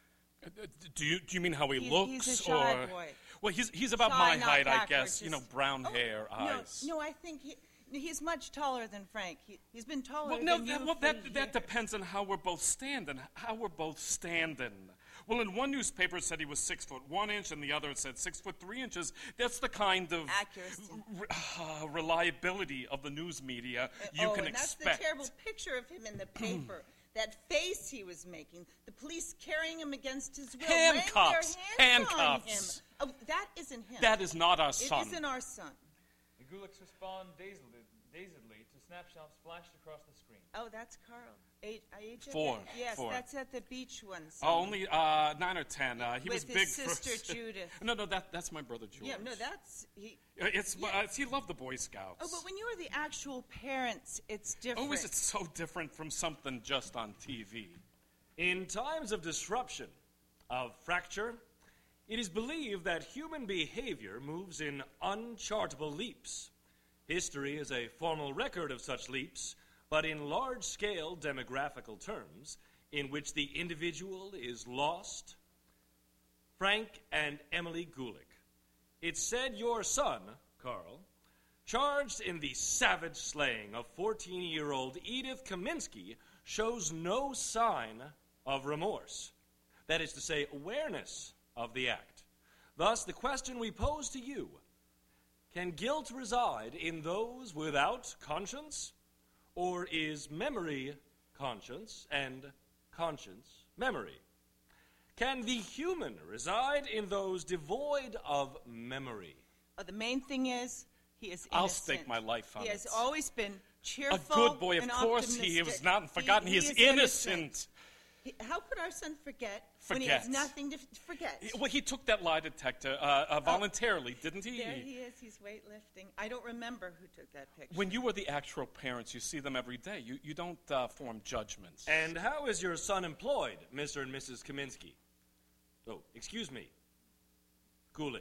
Speaker 6: do you do you mean how he
Speaker 8: He's-
Speaker 6: looks,
Speaker 8: he's a shy
Speaker 6: or
Speaker 8: boy.
Speaker 6: well, he's he's about
Speaker 8: Shy,
Speaker 6: my
Speaker 8: not
Speaker 6: height, I
Speaker 8: backwards,
Speaker 6: guess. You know,
Speaker 8: just-
Speaker 6: brown
Speaker 8: Oh,
Speaker 6: hair,
Speaker 8: no,
Speaker 6: eyes.
Speaker 8: No, I think he, he's much taller than Frank. He, he's been taller
Speaker 6: Well, no,
Speaker 8: than
Speaker 6: that,
Speaker 8: you
Speaker 6: well,
Speaker 8: for
Speaker 6: that that
Speaker 8: years.
Speaker 6: depends on how we're both standing. How we're both standing. Well, in one newspaper it said he was six foot one inch, and the other it said six foot three inches. That's the kind of
Speaker 8: Accuracy.
Speaker 6: re- uh, reliability of the news media you
Speaker 8: oh,
Speaker 6: can
Speaker 8: and that's
Speaker 6: expect.
Speaker 8: the terrible picture of him in the paper. That face he was making. The police carrying him against his will. laying their
Speaker 6: Handcuffs.
Speaker 8: hands on
Speaker 6: Handcuffs.
Speaker 8: him. Oh, that isn't him.
Speaker 6: That is not our
Speaker 8: It
Speaker 6: son.
Speaker 8: isn't our son.
Speaker 4: The Gulicks respond dazedly, dazedly to snapshots flashed across the screen.
Speaker 8: Oh, that's Carl. Age, age of
Speaker 6: Four.
Speaker 8: that? Yes,
Speaker 6: Four.
Speaker 8: that's at the beach one.
Speaker 6: Oh, only uh, nine or ten. Uh, he
Speaker 8: With
Speaker 6: was
Speaker 8: his
Speaker 6: big
Speaker 8: sister
Speaker 6: for
Speaker 8: Judith.
Speaker 6: No, no, that that's my brother George.
Speaker 8: Yeah, no, that's he.
Speaker 6: Uh, It's
Speaker 8: yeah.
Speaker 6: uh, he loved the Boy Scouts.
Speaker 8: Oh, but when you are the actual parents, it's different.
Speaker 6: Oh, is it so different from something just on T V?
Speaker 5: In times of disruption, of fracture, it is believed that human behavior moves in unchartable leaps. History is a formal record of such leaps, but in large-scale demographical terms, in which the individual is lost. Frank and Emily Gulick. It's said your son, Carl, charged in the savage slaying of fourteen-year-old Edith Kaminsky, shows no sign of remorse. That is to say, awareness of the act. Thus, the question we pose to you, can guilt reside in those without conscience? Or is memory conscience and conscience memory? Can the human reside in those devoid of memory?
Speaker 8: Uh, the main thing is he is innocent.
Speaker 6: I'll stake my life on
Speaker 8: He
Speaker 6: it.
Speaker 8: has always been
Speaker 6: A
Speaker 8: cheerful.
Speaker 6: good boy, of
Speaker 8: and
Speaker 6: course. He was
Speaker 8: optimistic.
Speaker 6: not forgotten. He, is innocent.
Speaker 8: He- how could our son forget, when he has
Speaker 6: Forget.
Speaker 8: nothing to f- forget?
Speaker 6: He- Well, he took that lie detector uh, uh, voluntarily, didn't he?
Speaker 8: There he is. He's weightlifting. I don't remember who took that picture.
Speaker 6: When you are the actual parents, you see them every day. You, you don't uh, form judgments.
Speaker 5: And how is your son employed, Mister and Missus Kaminsky? Oh, excuse me. Gulick.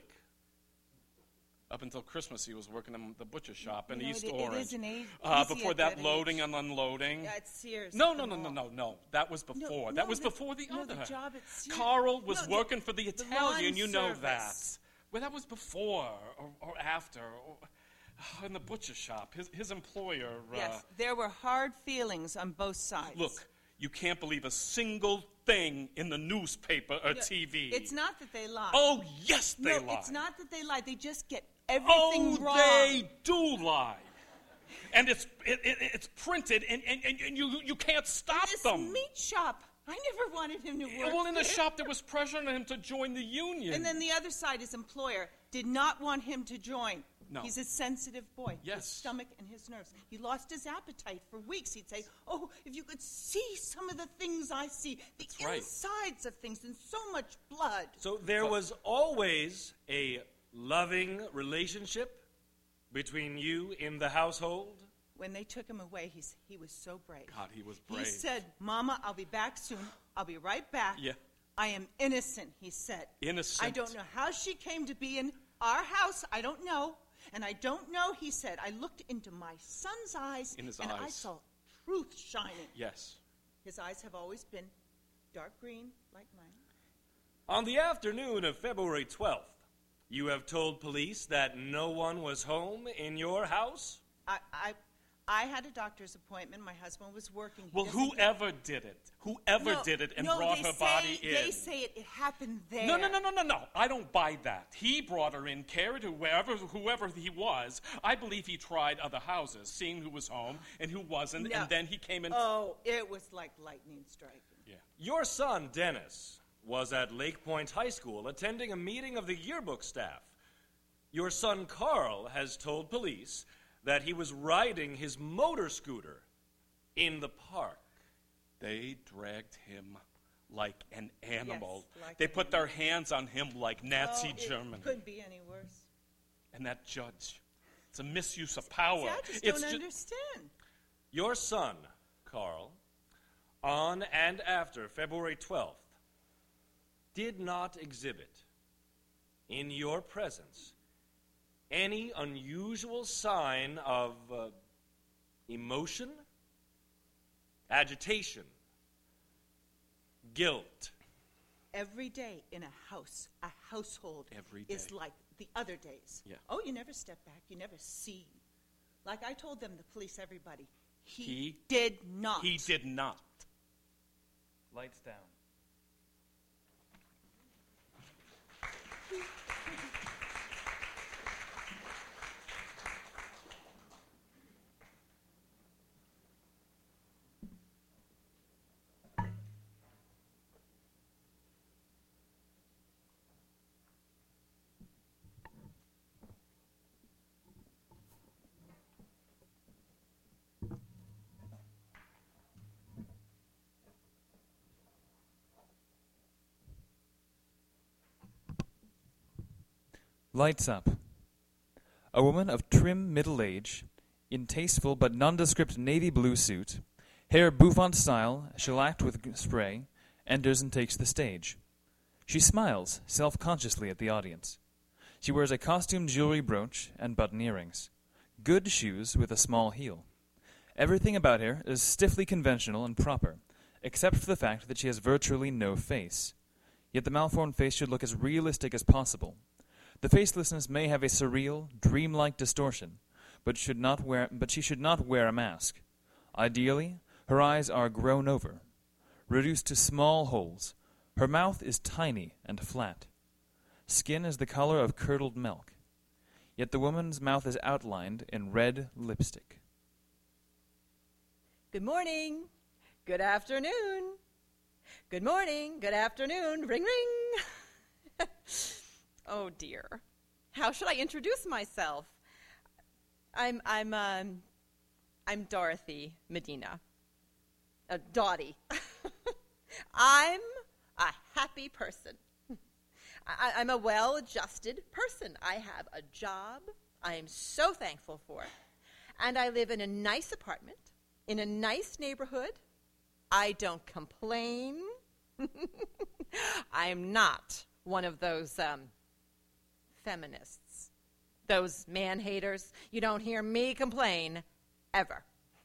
Speaker 6: Up until Christmas, he was working in the butcher shop in
Speaker 8: You know,
Speaker 6: East
Speaker 8: it- it
Speaker 6: Orange.
Speaker 8: is an age-
Speaker 6: uh,
Speaker 8: easy
Speaker 6: before
Speaker 8: at
Speaker 6: that,
Speaker 8: that
Speaker 6: loading
Speaker 8: age.
Speaker 6: and unloading.
Speaker 8: Yeah, at Sears.
Speaker 6: No,
Speaker 8: at
Speaker 6: no,
Speaker 8: the
Speaker 6: no, no,
Speaker 8: mall.
Speaker 6: no, no. That was before.
Speaker 8: No,
Speaker 6: that
Speaker 8: no,
Speaker 6: was
Speaker 8: the-
Speaker 6: before the
Speaker 8: no,
Speaker 6: other.
Speaker 8: the job at Sears.
Speaker 6: Carl was
Speaker 8: No, the-
Speaker 6: working for the
Speaker 8: the
Speaker 6: Italian.
Speaker 8: lawn
Speaker 6: You know
Speaker 8: service.
Speaker 6: that. Well, that was before or, or after. Or, in the butcher shop. His, his employer. Uh,
Speaker 8: Yes, there were hard feelings on both sides.
Speaker 6: Look, you can't believe a single thing in the newspaper or
Speaker 8: No,
Speaker 6: T V.
Speaker 8: It's not that they lie.
Speaker 6: Oh, yes, they
Speaker 8: no,
Speaker 6: lie.
Speaker 8: it's not that they lie. They just get everything
Speaker 6: Oh,
Speaker 8: wrong.
Speaker 6: they do lie. And it's it, it, it's printed, and, and, and you you can't stop
Speaker 8: This
Speaker 6: them.
Speaker 8: meat shop. I never wanted him to work
Speaker 6: Well, in the
Speaker 8: there.
Speaker 6: shop, there was pressure on him to join the union.
Speaker 8: And then the other side, his employer, did not want him to join.
Speaker 6: No.
Speaker 8: He's a sensitive boy.
Speaker 6: Yes.
Speaker 8: His stomach and his nerves. He lost his appetite for weeks. He'd say, oh, if you could see some of the things I see, the
Speaker 6: That's right.
Speaker 8: insides of things, and so much blood.
Speaker 5: So there was always a loving relationship between you in the household?
Speaker 8: When they took him away, he's, he was so brave.
Speaker 6: God, he was
Speaker 8: He
Speaker 6: brave.
Speaker 8: said, Mama, I'll be back soon. I'll be right back.
Speaker 6: Yeah.
Speaker 8: I am innocent, he said.
Speaker 6: Innocent.
Speaker 8: I don't know how she came to be in our house. I don't know. And I don't know, he said. I looked into my son's eyes,
Speaker 6: In his
Speaker 8: and I
Speaker 6: eyes.
Speaker 8: saw truth shining.
Speaker 6: Yes.
Speaker 8: His eyes have always been dark green, like mine.
Speaker 5: On the afternoon of February twelfth, you have told police that no one was home in your house?
Speaker 8: I, I, I had a doctor's appointment. My husband was working. He
Speaker 6: Well,
Speaker 8: doesn't-
Speaker 6: whoever did it, whoever
Speaker 8: No,
Speaker 6: did it and
Speaker 8: no,
Speaker 6: brought
Speaker 8: they
Speaker 6: her
Speaker 8: say,
Speaker 6: body in.
Speaker 8: They say it, it happened there.
Speaker 6: No, no, no, no, no, no. I don't buy that. He brought her in, carried her wherever, whoever he was. I believe he tried other houses, seeing who was home and who wasn't,
Speaker 8: No.
Speaker 6: and then he came in.
Speaker 8: Oh, it was like lightning striking.
Speaker 6: Yeah.
Speaker 5: Your son, Dennis, was at Lake Point High School attending a meeting of the yearbook staff. Your son, Carl, has told police that he was riding his motor scooter in the park.
Speaker 6: They dragged him like an animal.
Speaker 8: Yes, like
Speaker 6: they
Speaker 8: an
Speaker 6: put their hands on him like Nazi
Speaker 8: Oh, it
Speaker 6: Germany.
Speaker 8: couldn't be any worse.
Speaker 6: And that judge, it's a misuse of power.
Speaker 8: See, I just
Speaker 6: it's
Speaker 8: don't
Speaker 6: ju-
Speaker 8: understand.
Speaker 5: Your son, Carl, on and after February twelfth, did not exhibit in your presence any unusual sign of uh, emotion, agitation, guilt.
Speaker 8: Every day in a house, a household
Speaker 6: Every
Speaker 8: is
Speaker 6: day.
Speaker 8: like the other days.
Speaker 6: Yeah.
Speaker 8: Oh, you never step back. You never see. Like I told them, the police, everybody. He,
Speaker 6: He-
Speaker 8: did not.
Speaker 6: He did not.
Speaker 4: Lights down. Lights up. A woman of trim middle age, in tasteful but nondescript navy blue suit, hair bouffant style, shellacked with g- spray, enters and takes the stage. She smiles self-consciously at the audience. She wears a costume jewelry brooch and button earrings, good shoes with a small heel. Everything about her is stiffly conventional and proper, except for the fact that she has virtually no face. Yet the malformed face should look as realistic as possible. The facelessness may have a surreal, dreamlike distortion, but should not wear but she should not wear a mask. Ideally, her eyes are grown over, reduced to small holes. Her mouth is tiny and flat. Skin is the color of curdled milk. Yet the woman's mouth is outlined in red lipstick.
Speaker 3: Good morning. Good afternoon. Good morning. Good afternoon. Ring, ring. Oh, dear. How should I introduce myself? I'm, I'm, um, I'm Dorothy Medina. Uh, Dottie. I'm a happy person. I, I'm a well-adjusted person. I have a job I am so thankful for. And I live in a nice apartment, in a nice neighborhood. I don't complain. I'm not one of those um, feminists, those man-haters. You don't hear me complain, ever.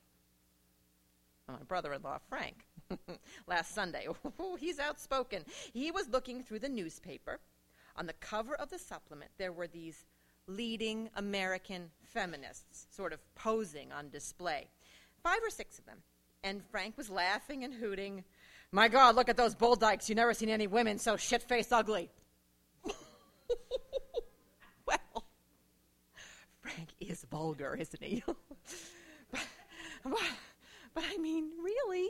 Speaker 3: My brother-in-law, Frank, last Sunday, he's outspoken. He was looking through the newspaper. On the cover of the supplement, there were these leading American feminists sort of posing on display. Five or six of them. And Frank was laughing and hooting. My God, look at those bull dykes. You never seen any women so shit-faced ugly. Well, Frank is vulgar, isn't he? but, but, but I mean, really?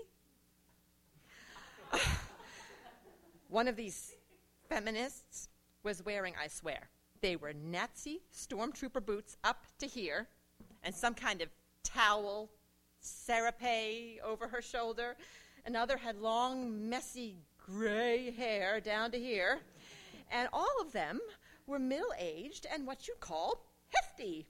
Speaker 3: One of these feminists was wearing, I swear, they were Nazi stormtrooper boots up to here and some kind of towel, serape over her shoulder. Another had long, messy, gray hair down to here. And all of them were middle-aged and what you'd call hefty.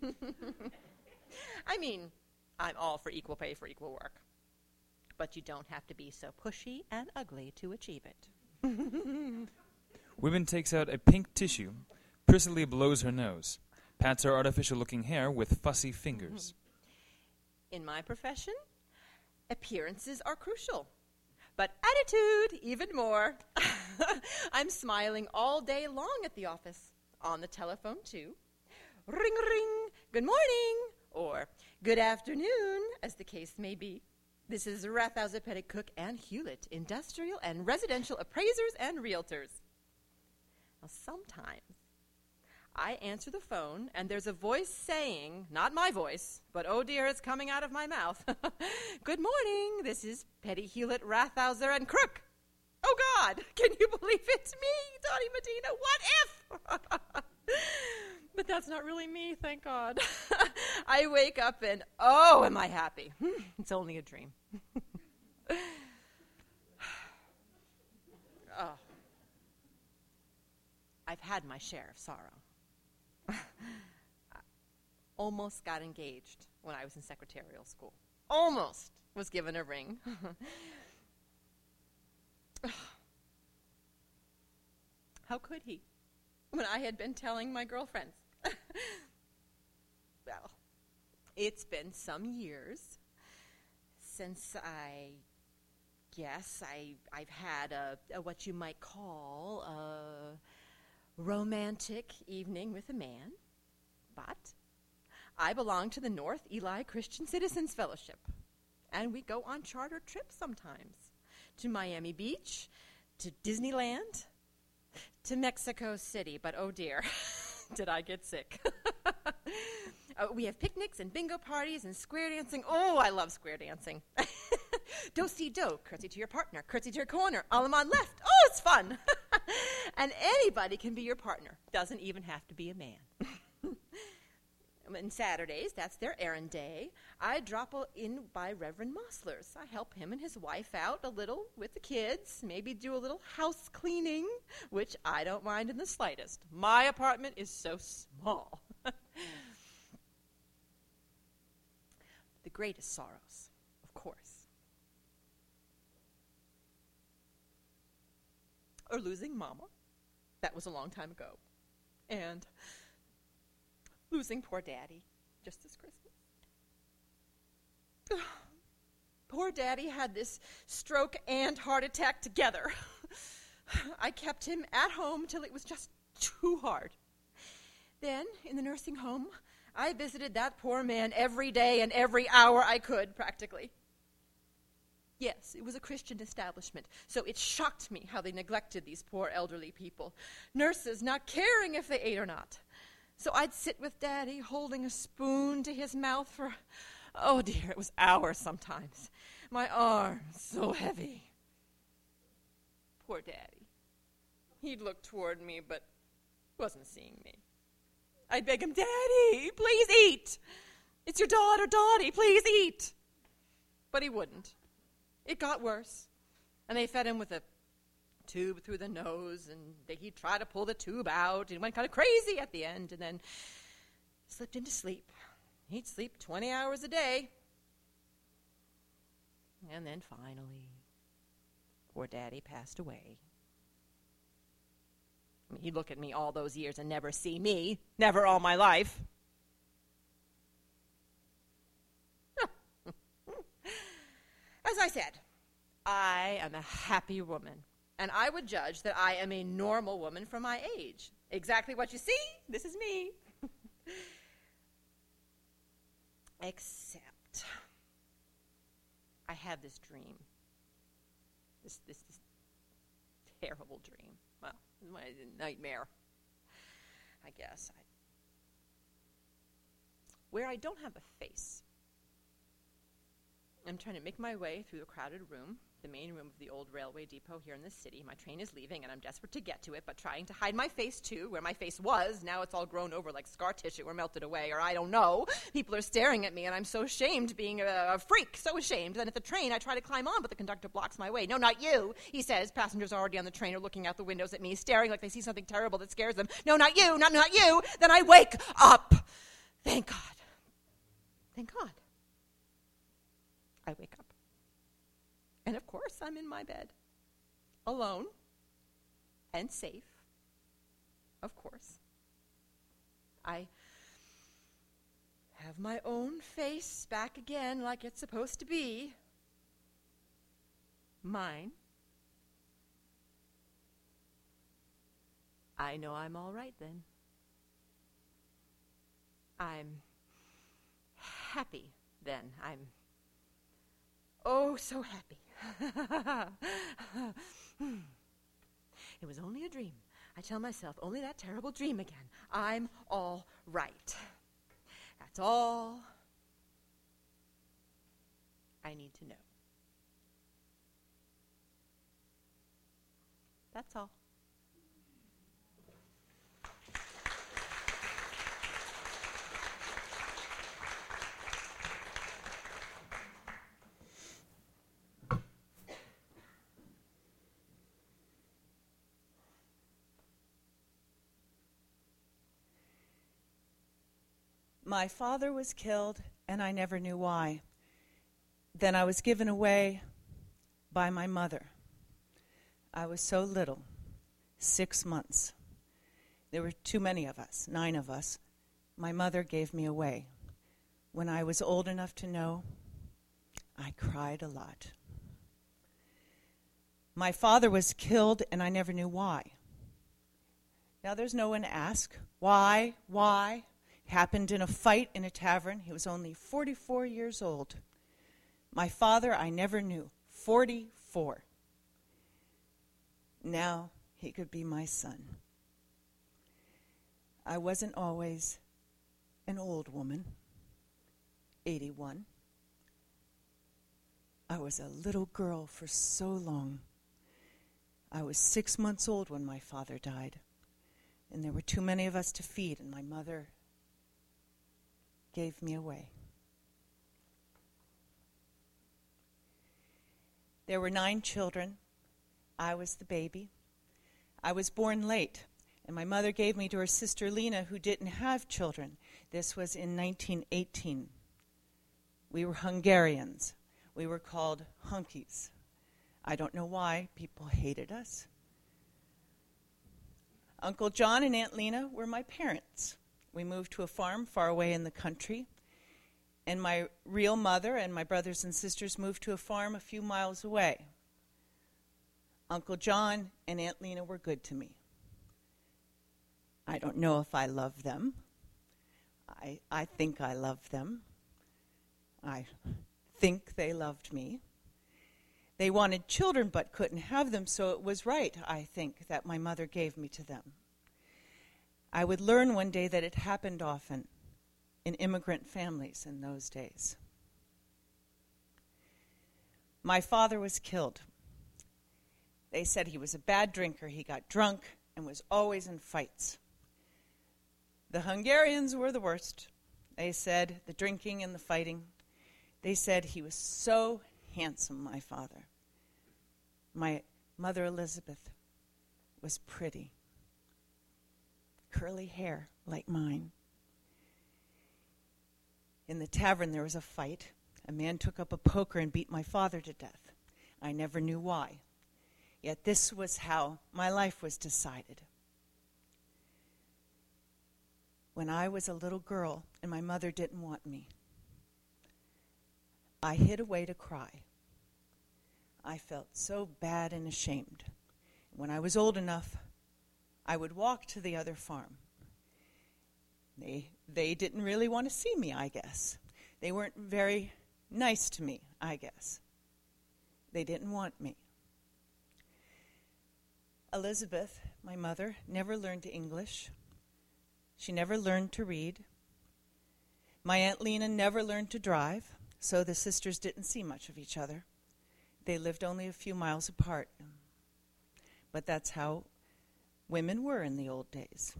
Speaker 3: I mean, I'm all for equal pay for equal work. But you don't have to be so pushy and ugly to achieve it.
Speaker 4: Woman takes out a pink tissue, prissily blows her nose, pats her artificial-looking hair with fussy fingers.
Speaker 3: In my profession, appearances are crucial, but attitude even more. I'm smiling all day long at the office, on the telephone too. Ring, ring, good morning, or good afternoon, as the case may be. This is Rathauser, Pettit, Cook, and Hewlett, industrial and residential appraisers and realtors. Now, sometimes I answer the phone, and there's a voice saying, not my voice, but oh dear, it's coming out of my mouth. Good morning, this is Petty Hewlett, Rathhauser, and Crook. Oh God, can you believe it's me, Donnie Medina? What if? But that's not really me, thank God. I wake up and, oh, am I happy. Hmm, it's only a dream. Oh. I've had my share of sorrow. I almost got engaged when I was in secretarial school. Almost was given a ring. How could he, when I had been telling my girlfriends? Well, it's been some years since I guess I, I've had a, a what you might call a romantic evening with a man, but I belong to the North Eli Christian Citizens Fellowship, and we go on charter trips sometimes to Miami Beach, to Disneyland, to Mexico City, but oh dear, did I get sick. uh, we have picnics and bingo parties and square dancing. Oh, I love square dancing. Do-si-do, curtsy to your partner, curtsy to your corner, Allemande left. Oh, it's fun. And anybody can be your partner. Doesn't even have to be a man. And Saturdays, that's their errand day. I drop in by Reverend Mosler's. I help him and his wife out a little with the kids, maybe do a little house cleaning, which I don't mind in the slightest. My apartment is so small. The greatest sorrows, of course, or losing Mama. That was a long time ago. And losing poor Daddy just this Christmas. Poor Daddy had this stroke and heart attack together. I kept him at home till it was just too hard. Then, in the nursing home, I visited that poor man every day and every hour I could, practically. Yes, it was a Christian establishment, so it shocked me how they neglected these poor elderly people. Nurses not caring if they ate or not. So I'd sit with Daddy, holding a spoon to his mouth for, oh dear, it was hours sometimes. My arms so heavy. Poor Daddy. He'd look toward me, but wasn't seeing me. I'd beg him, Daddy, please eat. It's your daughter, Dottie, please eat. But he wouldn't. It got worse. And they fed him with a tube through the nose, and they, he'd try to pull the tube out, and went kind of crazy at the end, and then slipped into sleep. He'd sleep twenty hours a day. And then finally, poor Daddy passed away. I mean, he'd look at me all those years and never see me, never all my life. As I said, I am a happy woman, and I would judge that I am a normal woman for my age. Exactly what you see, this is me. Except I had this dream, this, this, this terrible dream. Well, my nightmare, I guess. I, where I don't have a face. I'm trying to make my way through the crowded room, the main room of the old railway depot here in the city. My train is leaving, and I'm desperate to get to it, but trying to hide my face, too, where my face was. Now it's all grown over like scar tissue or melted away, or I don't know. People are staring at me, and I'm so ashamed being a, a freak, so ashamed. Then at the train, I try to climb on, but the conductor blocks my way. No, not you, he says. Passengers already on the train are looking out the windows at me, staring like they see something terrible that scares them. No, not you, not, not you. Then I wake up. Thank God. Thank God. I wake up. And of course, I'm in my bed, alone and safe, of course. I have my own face back again like it's supposed to be. Mine. I know I'm all right then. I'm happy then. I'm oh, so happy. It was only a dream. I tell myself, only that terrible dream again. I'm all right. That's all I need to know. That's all.
Speaker 9: My father was killed, and I never knew why. Then I was given away by my mother. I was so little, six months. There were too many of us, nine of us. My mother gave me away. When I was old enough to know, I cried a lot. My father was killed, and I never knew why. Now, there's no one to ask. Why? Why? Happened in a fight in a tavern. He was only forty-four years old. My father, I never knew. forty-four. Now he could be my son. I wasn't always an old woman, eighty-one. I was a little girl for so long. I was six months old when my father died, and there were too many of us to feed, and my mother gave me away. There were nine children. I was the baby. I was born late, and my mother gave me to her sister Lena, who didn't have children. This was in nineteen eighteen. We were Hungarians. We were called hunkies. I don't know why people hated us. Uncle John and Aunt Lena were my parents. We moved to a farm far away in the country, and my real mother and my brothers and sisters moved to a farm a few miles away. Uncle John and Aunt Lena were good to me. I don't know if I loved them. I, I think I loved them. I think they loved me. They wanted children but couldn't have them, so it was right, I think, that my mother gave me to them. I would learn one day that it happened often in immigrant families in those days. My father was killed. They said he was a bad drinker. He got drunk and was always in fights. The Hungarians were the worst. They said the drinking and the fighting. They said he was so handsome, my father. My mother Elizabeth was pretty. Curly hair like mine. In the tavern there was a fight. A man took up a poker and beat my father to death. I never knew why. Yet this was how my life was decided. When I was a little girl and my mother didn't want me, I hid away to cry. I felt so bad and ashamed. When I was old enough, I would walk to the other farm. They they didn't really want to see me, I guess. They weren't very nice to me, I guess. They didn't want me. Elizabeth, my mother, never learned English. She never learned to read. My Aunt Lena never learned to drive, so the sisters didn't see much of each other. They lived only a few miles apart. But that's how women were in the old days.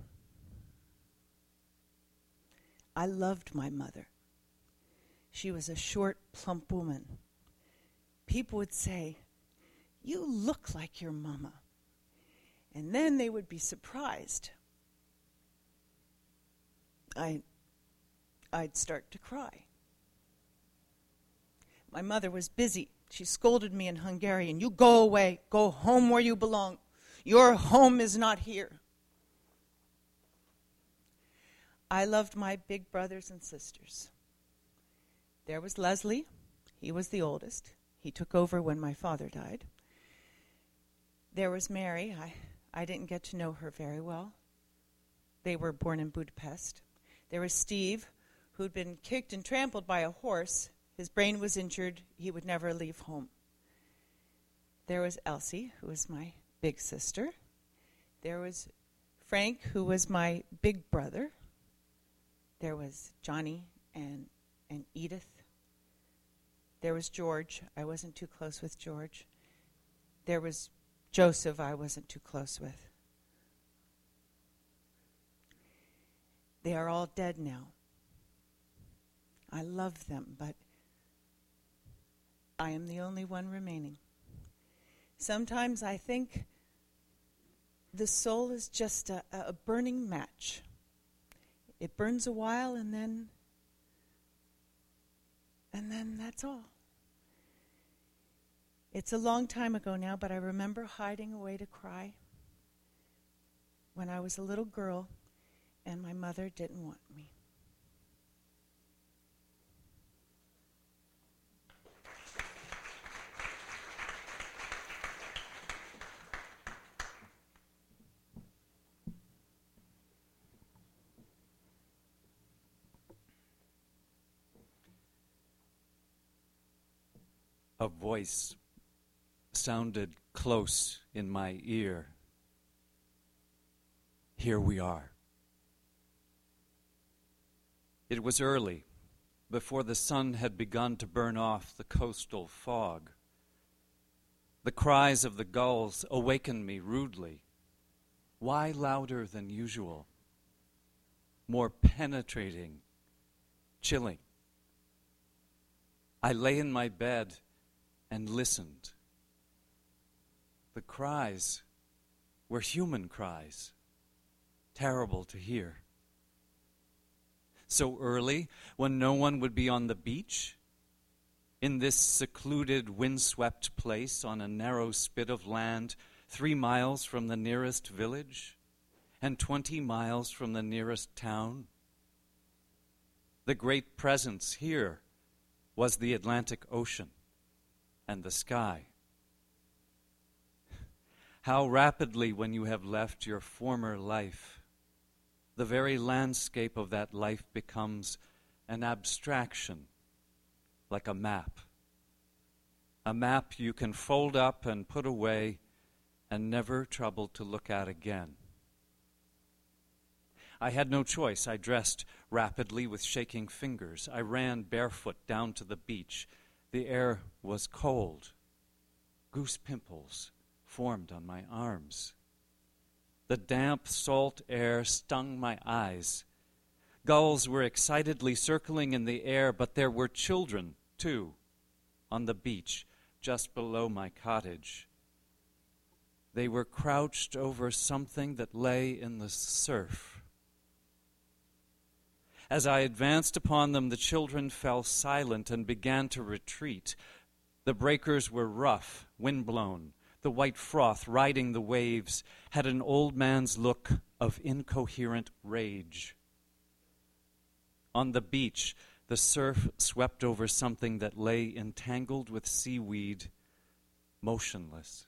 Speaker 9: I loved my mother. She was a short, plump woman. People would say, "You look like your mama." And then they would be surprised. I, I'd start to cry. My mother was busy. She scolded me in Hungarian. "You go away. Go home where you belong. Your home is not here." I loved my big brothers and sisters. There was Leslie. He was the oldest. He took over when my father died. There was Mary. I, I didn't get to know her very well. They were born in Budapest. There was Steve, who'd been kicked and trampled by a horse. His brain was injured. He would never leave home. There was Elsie, who was my big sister. There was Frank, who was my big brother. There was Johnny and, and Edith. There was George. I wasn't too close with George. There was Joseph. I wasn't too close with. They are all dead now. I love them, but I am the only one remaining. Sometimes I think the soul is just a, a burning match. It burns a while and then, and then that's all. It's a long time ago now, but I remember hiding away to cry when I was a little girl and my mother didn't want me.
Speaker 2: A voice sounded close in my ear. Here we are. It was early, before the sun had begun to burn off the coastal fog. The cries of the gulls awakened me rudely. Why louder than usual? More penetrating, chilling. I lay in my bed and listened. The cries were human cries, terrible to hear. So early, when no one would be on the beach, in this secluded, windswept place on a narrow spit of land, three miles from the nearest village and twenty miles from the nearest town. The great presence here was the Atlantic Ocean and the sky. How rapidly, when you have left your former life, the very landscape of that life becomes an abstraction, like a map. A map you can fold up and put away and never trouble to look at again. I had no choice. I dressed rapidly with shaking fingers. I ran barefoot down to the beach. The air was cold. Goose pimples formed on my arms. The damp, salt air stung my eyes. Gulls were excitedly circling in the air, but there were children, too, on the beach just below my cottage. They were crouched over something that lay in the surf. As I advanced upon them, the children fell silent and began to retreat. The breakers were rough, windblown. The white froth riding the waves had an old man's look of incoherent rage. On the beach, the surf swept over something that lay entangled with seaweed, motionless.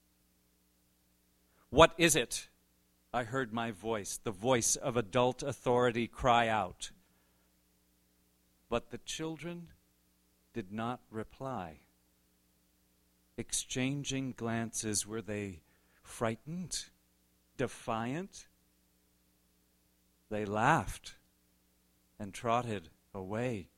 Speaker 2: "What is it?" I heard my voice, the voice of adult authority, cry out. But the children did not reply. Exchanging glances, were they frightened, defiant? They laughed and trotted away.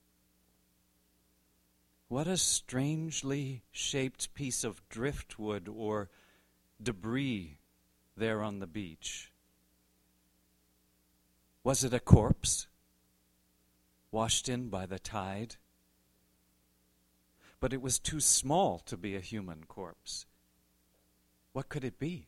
Speaker 2: What a strangely shaped piece of driftwood or debris there on the beach. Was it a corpse washed in by the tide? But it was too small to be a human corpse. What could it be?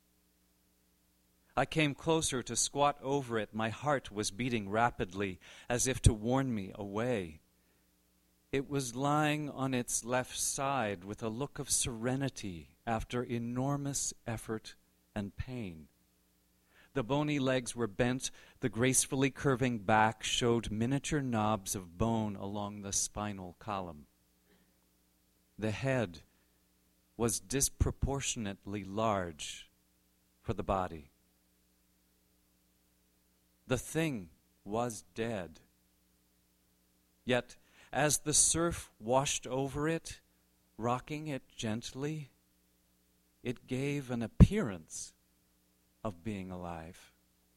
Speaker 2: I came closer to squat over it. My heart was beating rapidly, as if to warn me away. It was lying on its left side with a look of serenity after enormous effort and pain. The bony legs were bent. The gracefully curving back showed miniature knobs of bone along the spinal column. The head was disproportionately large for the body. The thing was dead. Yet, as the surf washed over it, rocking it gently, it gave an appearance of being alive.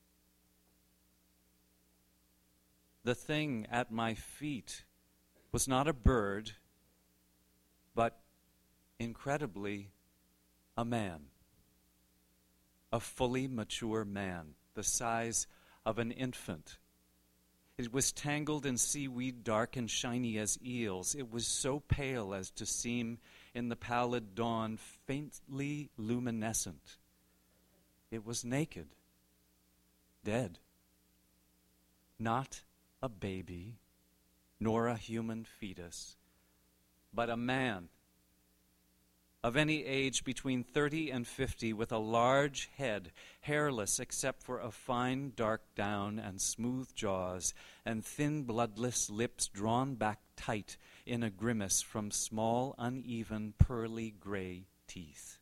Speaker 2: The thing at my feet was not a bird, but incredibly a man. A fully mature man, the size of an infant. It was tangled in seaweed dark and shiny as eels. It was so pale as to seem in the pallid dawn faintly luminescent. It was naked, dead. Not a baby, nor a human fetus, but a man of any age between thirty and fifty, with a large head, hairless except for a fine dark down and smooth jaws, and thin bloodless lips drawn back tight in a grimace from small, uneven, pearly gray teeth.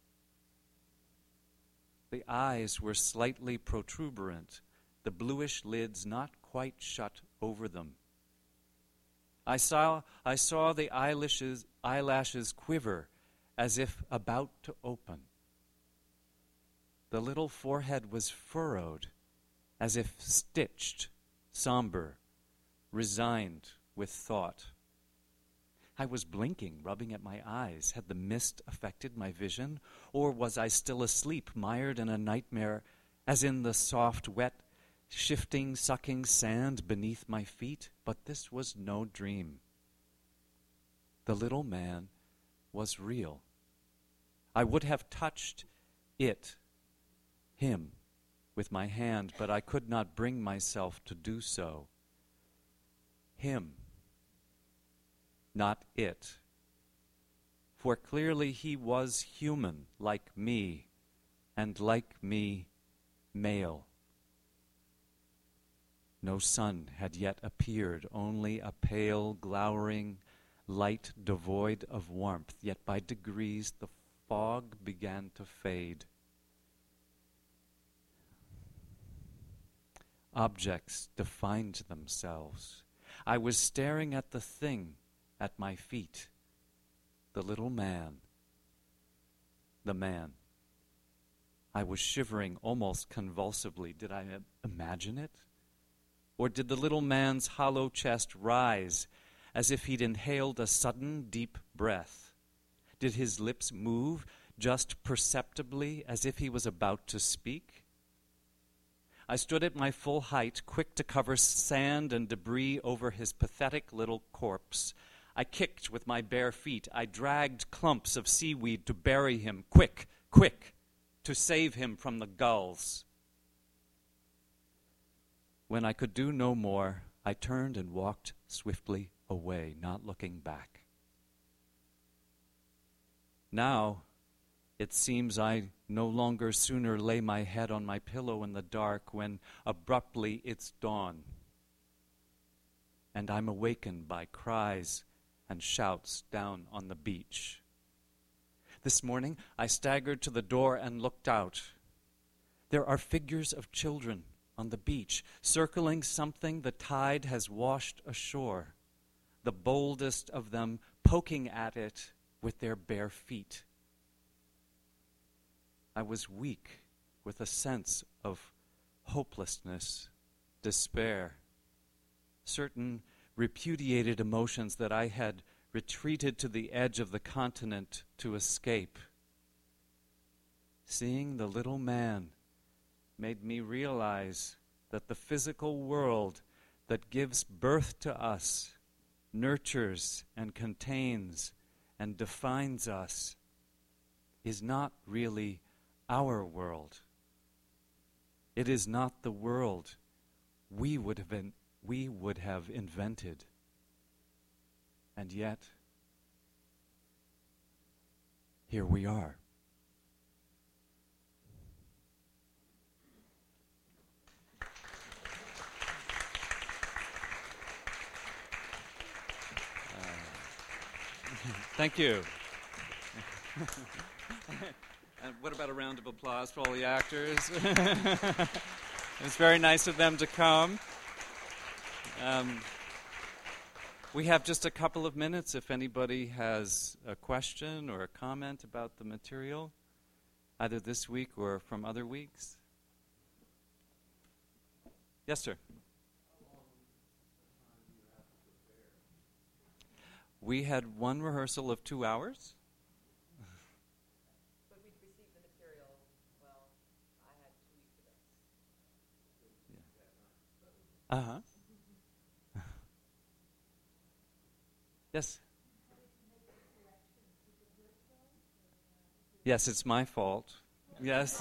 Speaker 2: The eyes were slightly protuberant, the bluish lids not quite shut over them. I saw, I saw the eyelashes, eyelashes quiver as if about to open. The little forehead was furrowed, as if stitched, somber, resigned with thought. I was blinking, rubbing at my eyes. Had the mist affected my vision, or was I still asleep, mired in a nightmare, as in the soft, wet, shifting, sucking sand beneath my feet? But this was no dream. The little man was real. I would have touched it, him, with my hand, but I could not bring myself to do so. Him, not it. For clearly he was human, like me, and like me, male. No sun had yet appeared, only a pale, glowering light devoid of warmth, yet by degrees the fog began to fade. Objects defined themselves. I was staring at the thing at my feet, the little man, the man. I was shivering almost convulsively. Did I imagine it? Or did the little man's hollow chest rise as if he'd inhaled a sudden deep breath? Did his lips move just perceptibly as if he was about to speak? I stood at my full height, quick to cover sand and debris over his pathetic little corpse. I kicked with my bare feet. I dragged clumps of seaweed to bury him, quick, quick, to save him from the gulls. When I could do no more, I turned and walked swiftly away, not looking back. Now, it seems I no longer sooner lay my head on my pillow in the dark when abruptly it's dawn, and I'm awakened by cries and shouts down on the beach. This morning, I staggered to the door and looked out. There are figures of children on the beach, circling something the tide has washed ashore, the boldest of them poking at it with their bare feet. I was weak with a sense of hopelessness, despair, certain repudiated emotions that I had retreated to the edge of the continent to escape. Seeing the little man made me realize that the physical world that gives birth to us, nurtures and contains and defines us, is not really our world. It is not the world we would have been, we would have invented. And yet, here we are. Thank you. And what about a round of applause for all the actors? It's very nice of them to come. Um, we have just a couple of minutes if anybody has a question or a comment about the material, either this week or from other weeks. Yes, sir. We had one rehearsal of two hours.
Speaker 3: But we'd received the material, well, I had two weeks of it.
Speaker 2: Uh-huh. Yes. Yes, it's my fault. Yes.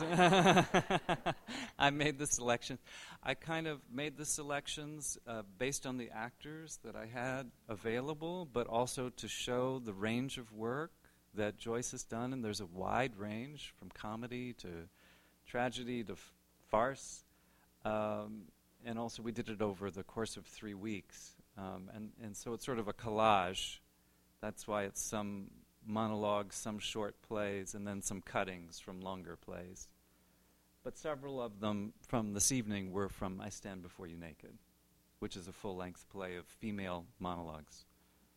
Speaker 2: I made the selection. I kind of made the selections uh, based on the actors that I had available, but also to show the range of work that Joyce has done. And there's a wide range from comedy to tragedy to f- farce. Um, and also we did it over the course of three weeks. Um, and, and so it's sort of a collage. That's why it's some monologues, some short plays, and then some cuttings from longer plays. But several of them from this evening were from I Stand Before You Naked, which is a full-length play of female monologues.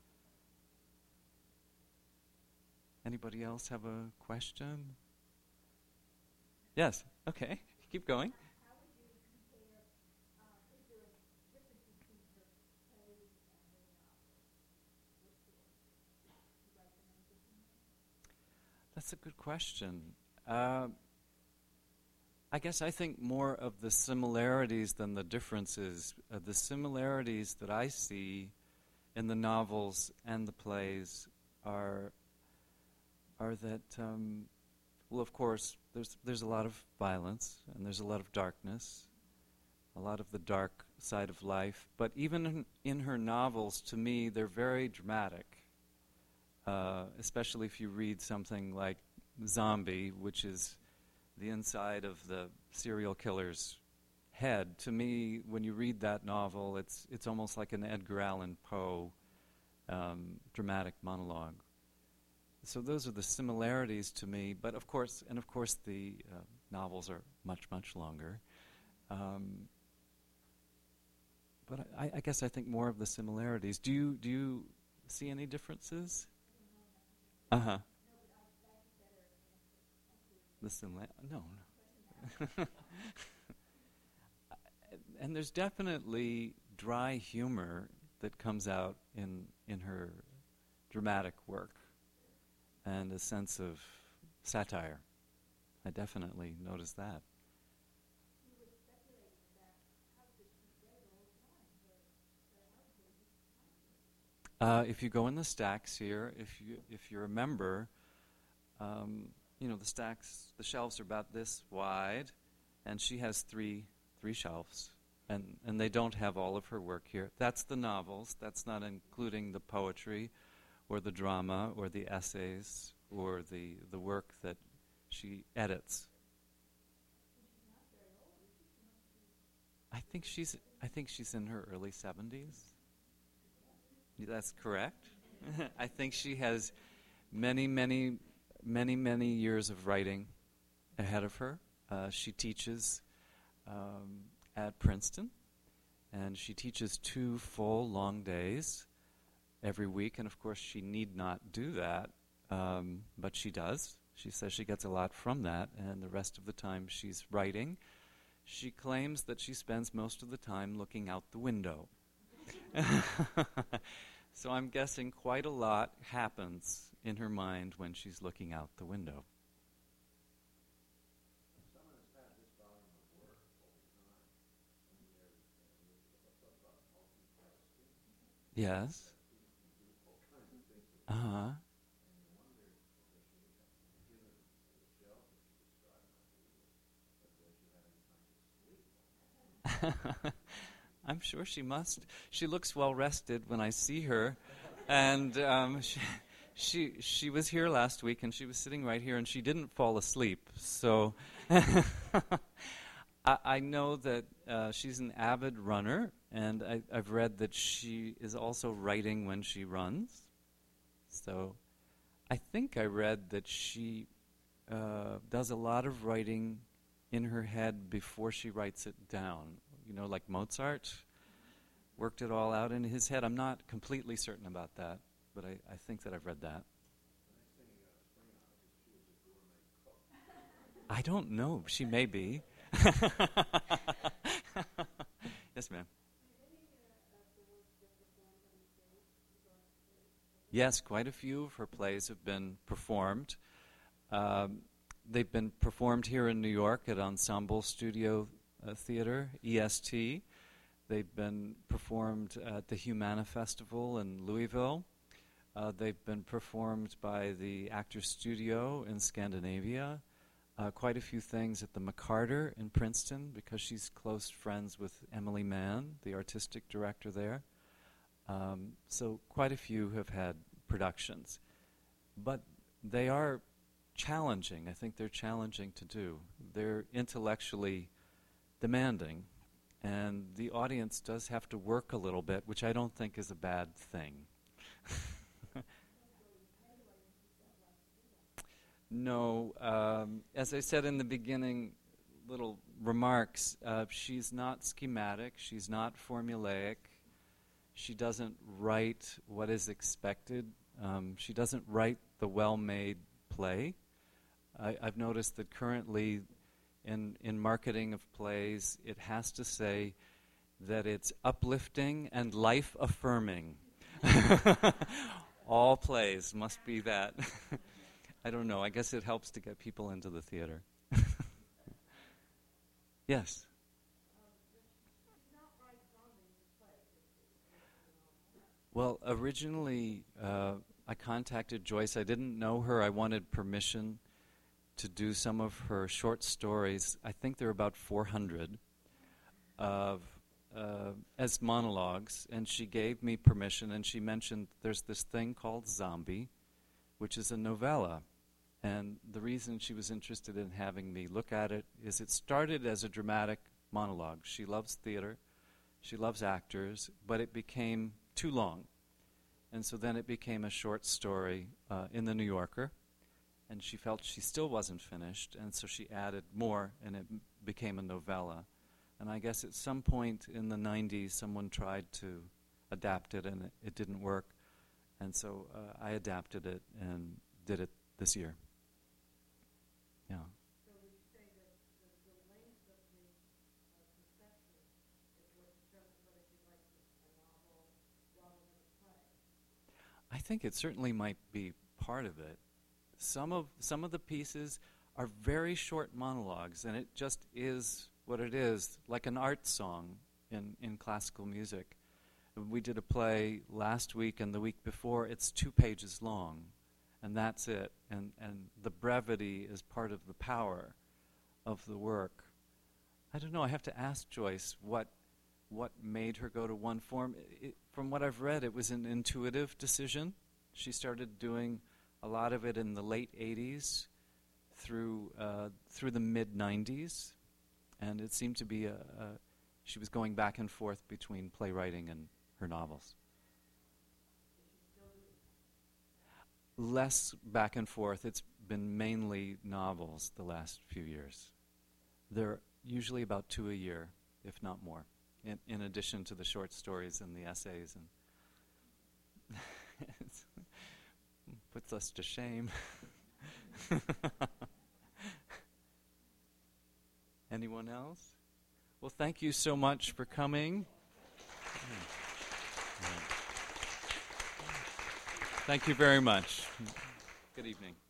Speaker 2: Anybody else have a question? Yes. Okay. Keep going. That's a good question. Uh, I guess I think more of the similarities than the differences. Uh, the similarities that I see in the novels and the plays are are that, um, well, of course, there's there's a lot of violence and there's a lot of darkness, a lot of the dark side of life. But even in, in her novels, to me, they're very dramatic. Uh, especially if you read something like Zombie, which is the inside of the serial killer's head. To me, when you read that novel, it's it's almost like an Edgar Allan Poe um, dramatic monologue. So those are the similarities to me. But of course, and of course, the uh, novels are much much longer. Um, but I, I guess I think more of the similarities. Do you do you see any differences? Uh huh. Listen, no, no. And there's definitely dry humor that comes out in in her dramatic work, and a sense of satire. I definitely notice that. Uh, if you go in the stacks here, if you if you remember, um, you know the stacks, the shelves are about this wide, and she has three three shelves, and and they don't have all of her work here. That's the novels. That's not including the poetry, or the drama, or the essays, or the the work that she edits. I think she's I think she's in her early seventies. That's correct. I think she has many, many, many, many years of writing ahead of her. Uh, she teaches um, at Princeton, and she teaches two full long days every week. And of course, she need not do that, um, but she does. She says she gets a lot from that, and the rest of the time she's writing. She claims that she spends most of the time looking out the window. So I'm guessing quite a lot happens in her mind when she's looking out the window. Yes. Uh-huh. I'm sure she must. She looks well rested when I see her, and um, she, she she was here last week, and she was sitting right here, and she didn't fall asleep. So I, I know that uh, she's an avid runner, and I, I've read that she is also writing when she runs. So I think I read that she uh, does a lot of writing in her head before she writes it down. You know, like Mozart worked it all out in his head. I'm not completely certain about that, but I, I think that I've read that. I don't know. She may be. Yes, ma'am. Yes, quite a few of her plays have been performed. Um, they've been performed here in New York at Ensemble Studio uh, Theater, E S T. They've been performed at the Humana Festival in Louisville. Uh, they've been performed by the Actors Studio in Scandinavia. Uh, quite a few things at the McCarter in Princeton, because she's close friends with Emily Mann, the artistic director there. Um, so quite a few have had productions. But they are challenging. I think they're challenging to do. They're intellectually demanding, and the audience does have to work a little bit, which I don't think is a bad thing. No, um, as I said in the beginning, little remarks, uh, she's not schematic, she's not formulaic, she doesn't write what is expected, um, she doesn't write the well-made play. I, I've noticed that currently in, in marketing of plays, it has to say that it's uplifting and life-affirming. All plays must be that. I don't know. I guess it helps to get people into the theater. Yes. Well, originally uh, I contacted Joyce. I didn't know her. I wanted permission to do some of her short stories. I think there are about four hundred of uh, as monologues, and she gave me permission, and she mentioned there's this thing called Zombie, which is a novella. And the reason she was interested in having me look at it is it started as a dramatic monologue. She loves theater, she loves actors, but it became too long. And so then it became a short story uh, in the New Yorker, and she felt she still wasn't finished, and so she added more, and it m- became a novella. And I guess at some point in the nineties, someone tried to adapt it, and it, it didn't work. And so uh, I adapted it and did it this year. Yeah.
Speaker 10: So would you say that the, the length of the uh, conception is what determines whether you like a novel rather than a play?
Speaker 2: I think it certainly might be part of it. Some of some of the pieces are very short monologues, and it just is what it is, like an art song in, in classical music. We did a play last week and the week before. It's two pages long, and that's it. And and the brevity is part of the power of the work. I don't know. I have to ask Joyce what what made her go to one form. It, from what I've read, it was an intuitive decision. She started doing a lot of it in the late eighties through uh, through the mid nineties, and it seemed to be a, a she was going back and forth between playwriting and her novels. Less back and forth. It's been mainly novels the last few years. They're usually about two a year, if not more, in, in addition to the short stories and the essays. And it puts us to shame. Anyone else? Well, thank you so much for coming. Thank you very much. Good evening.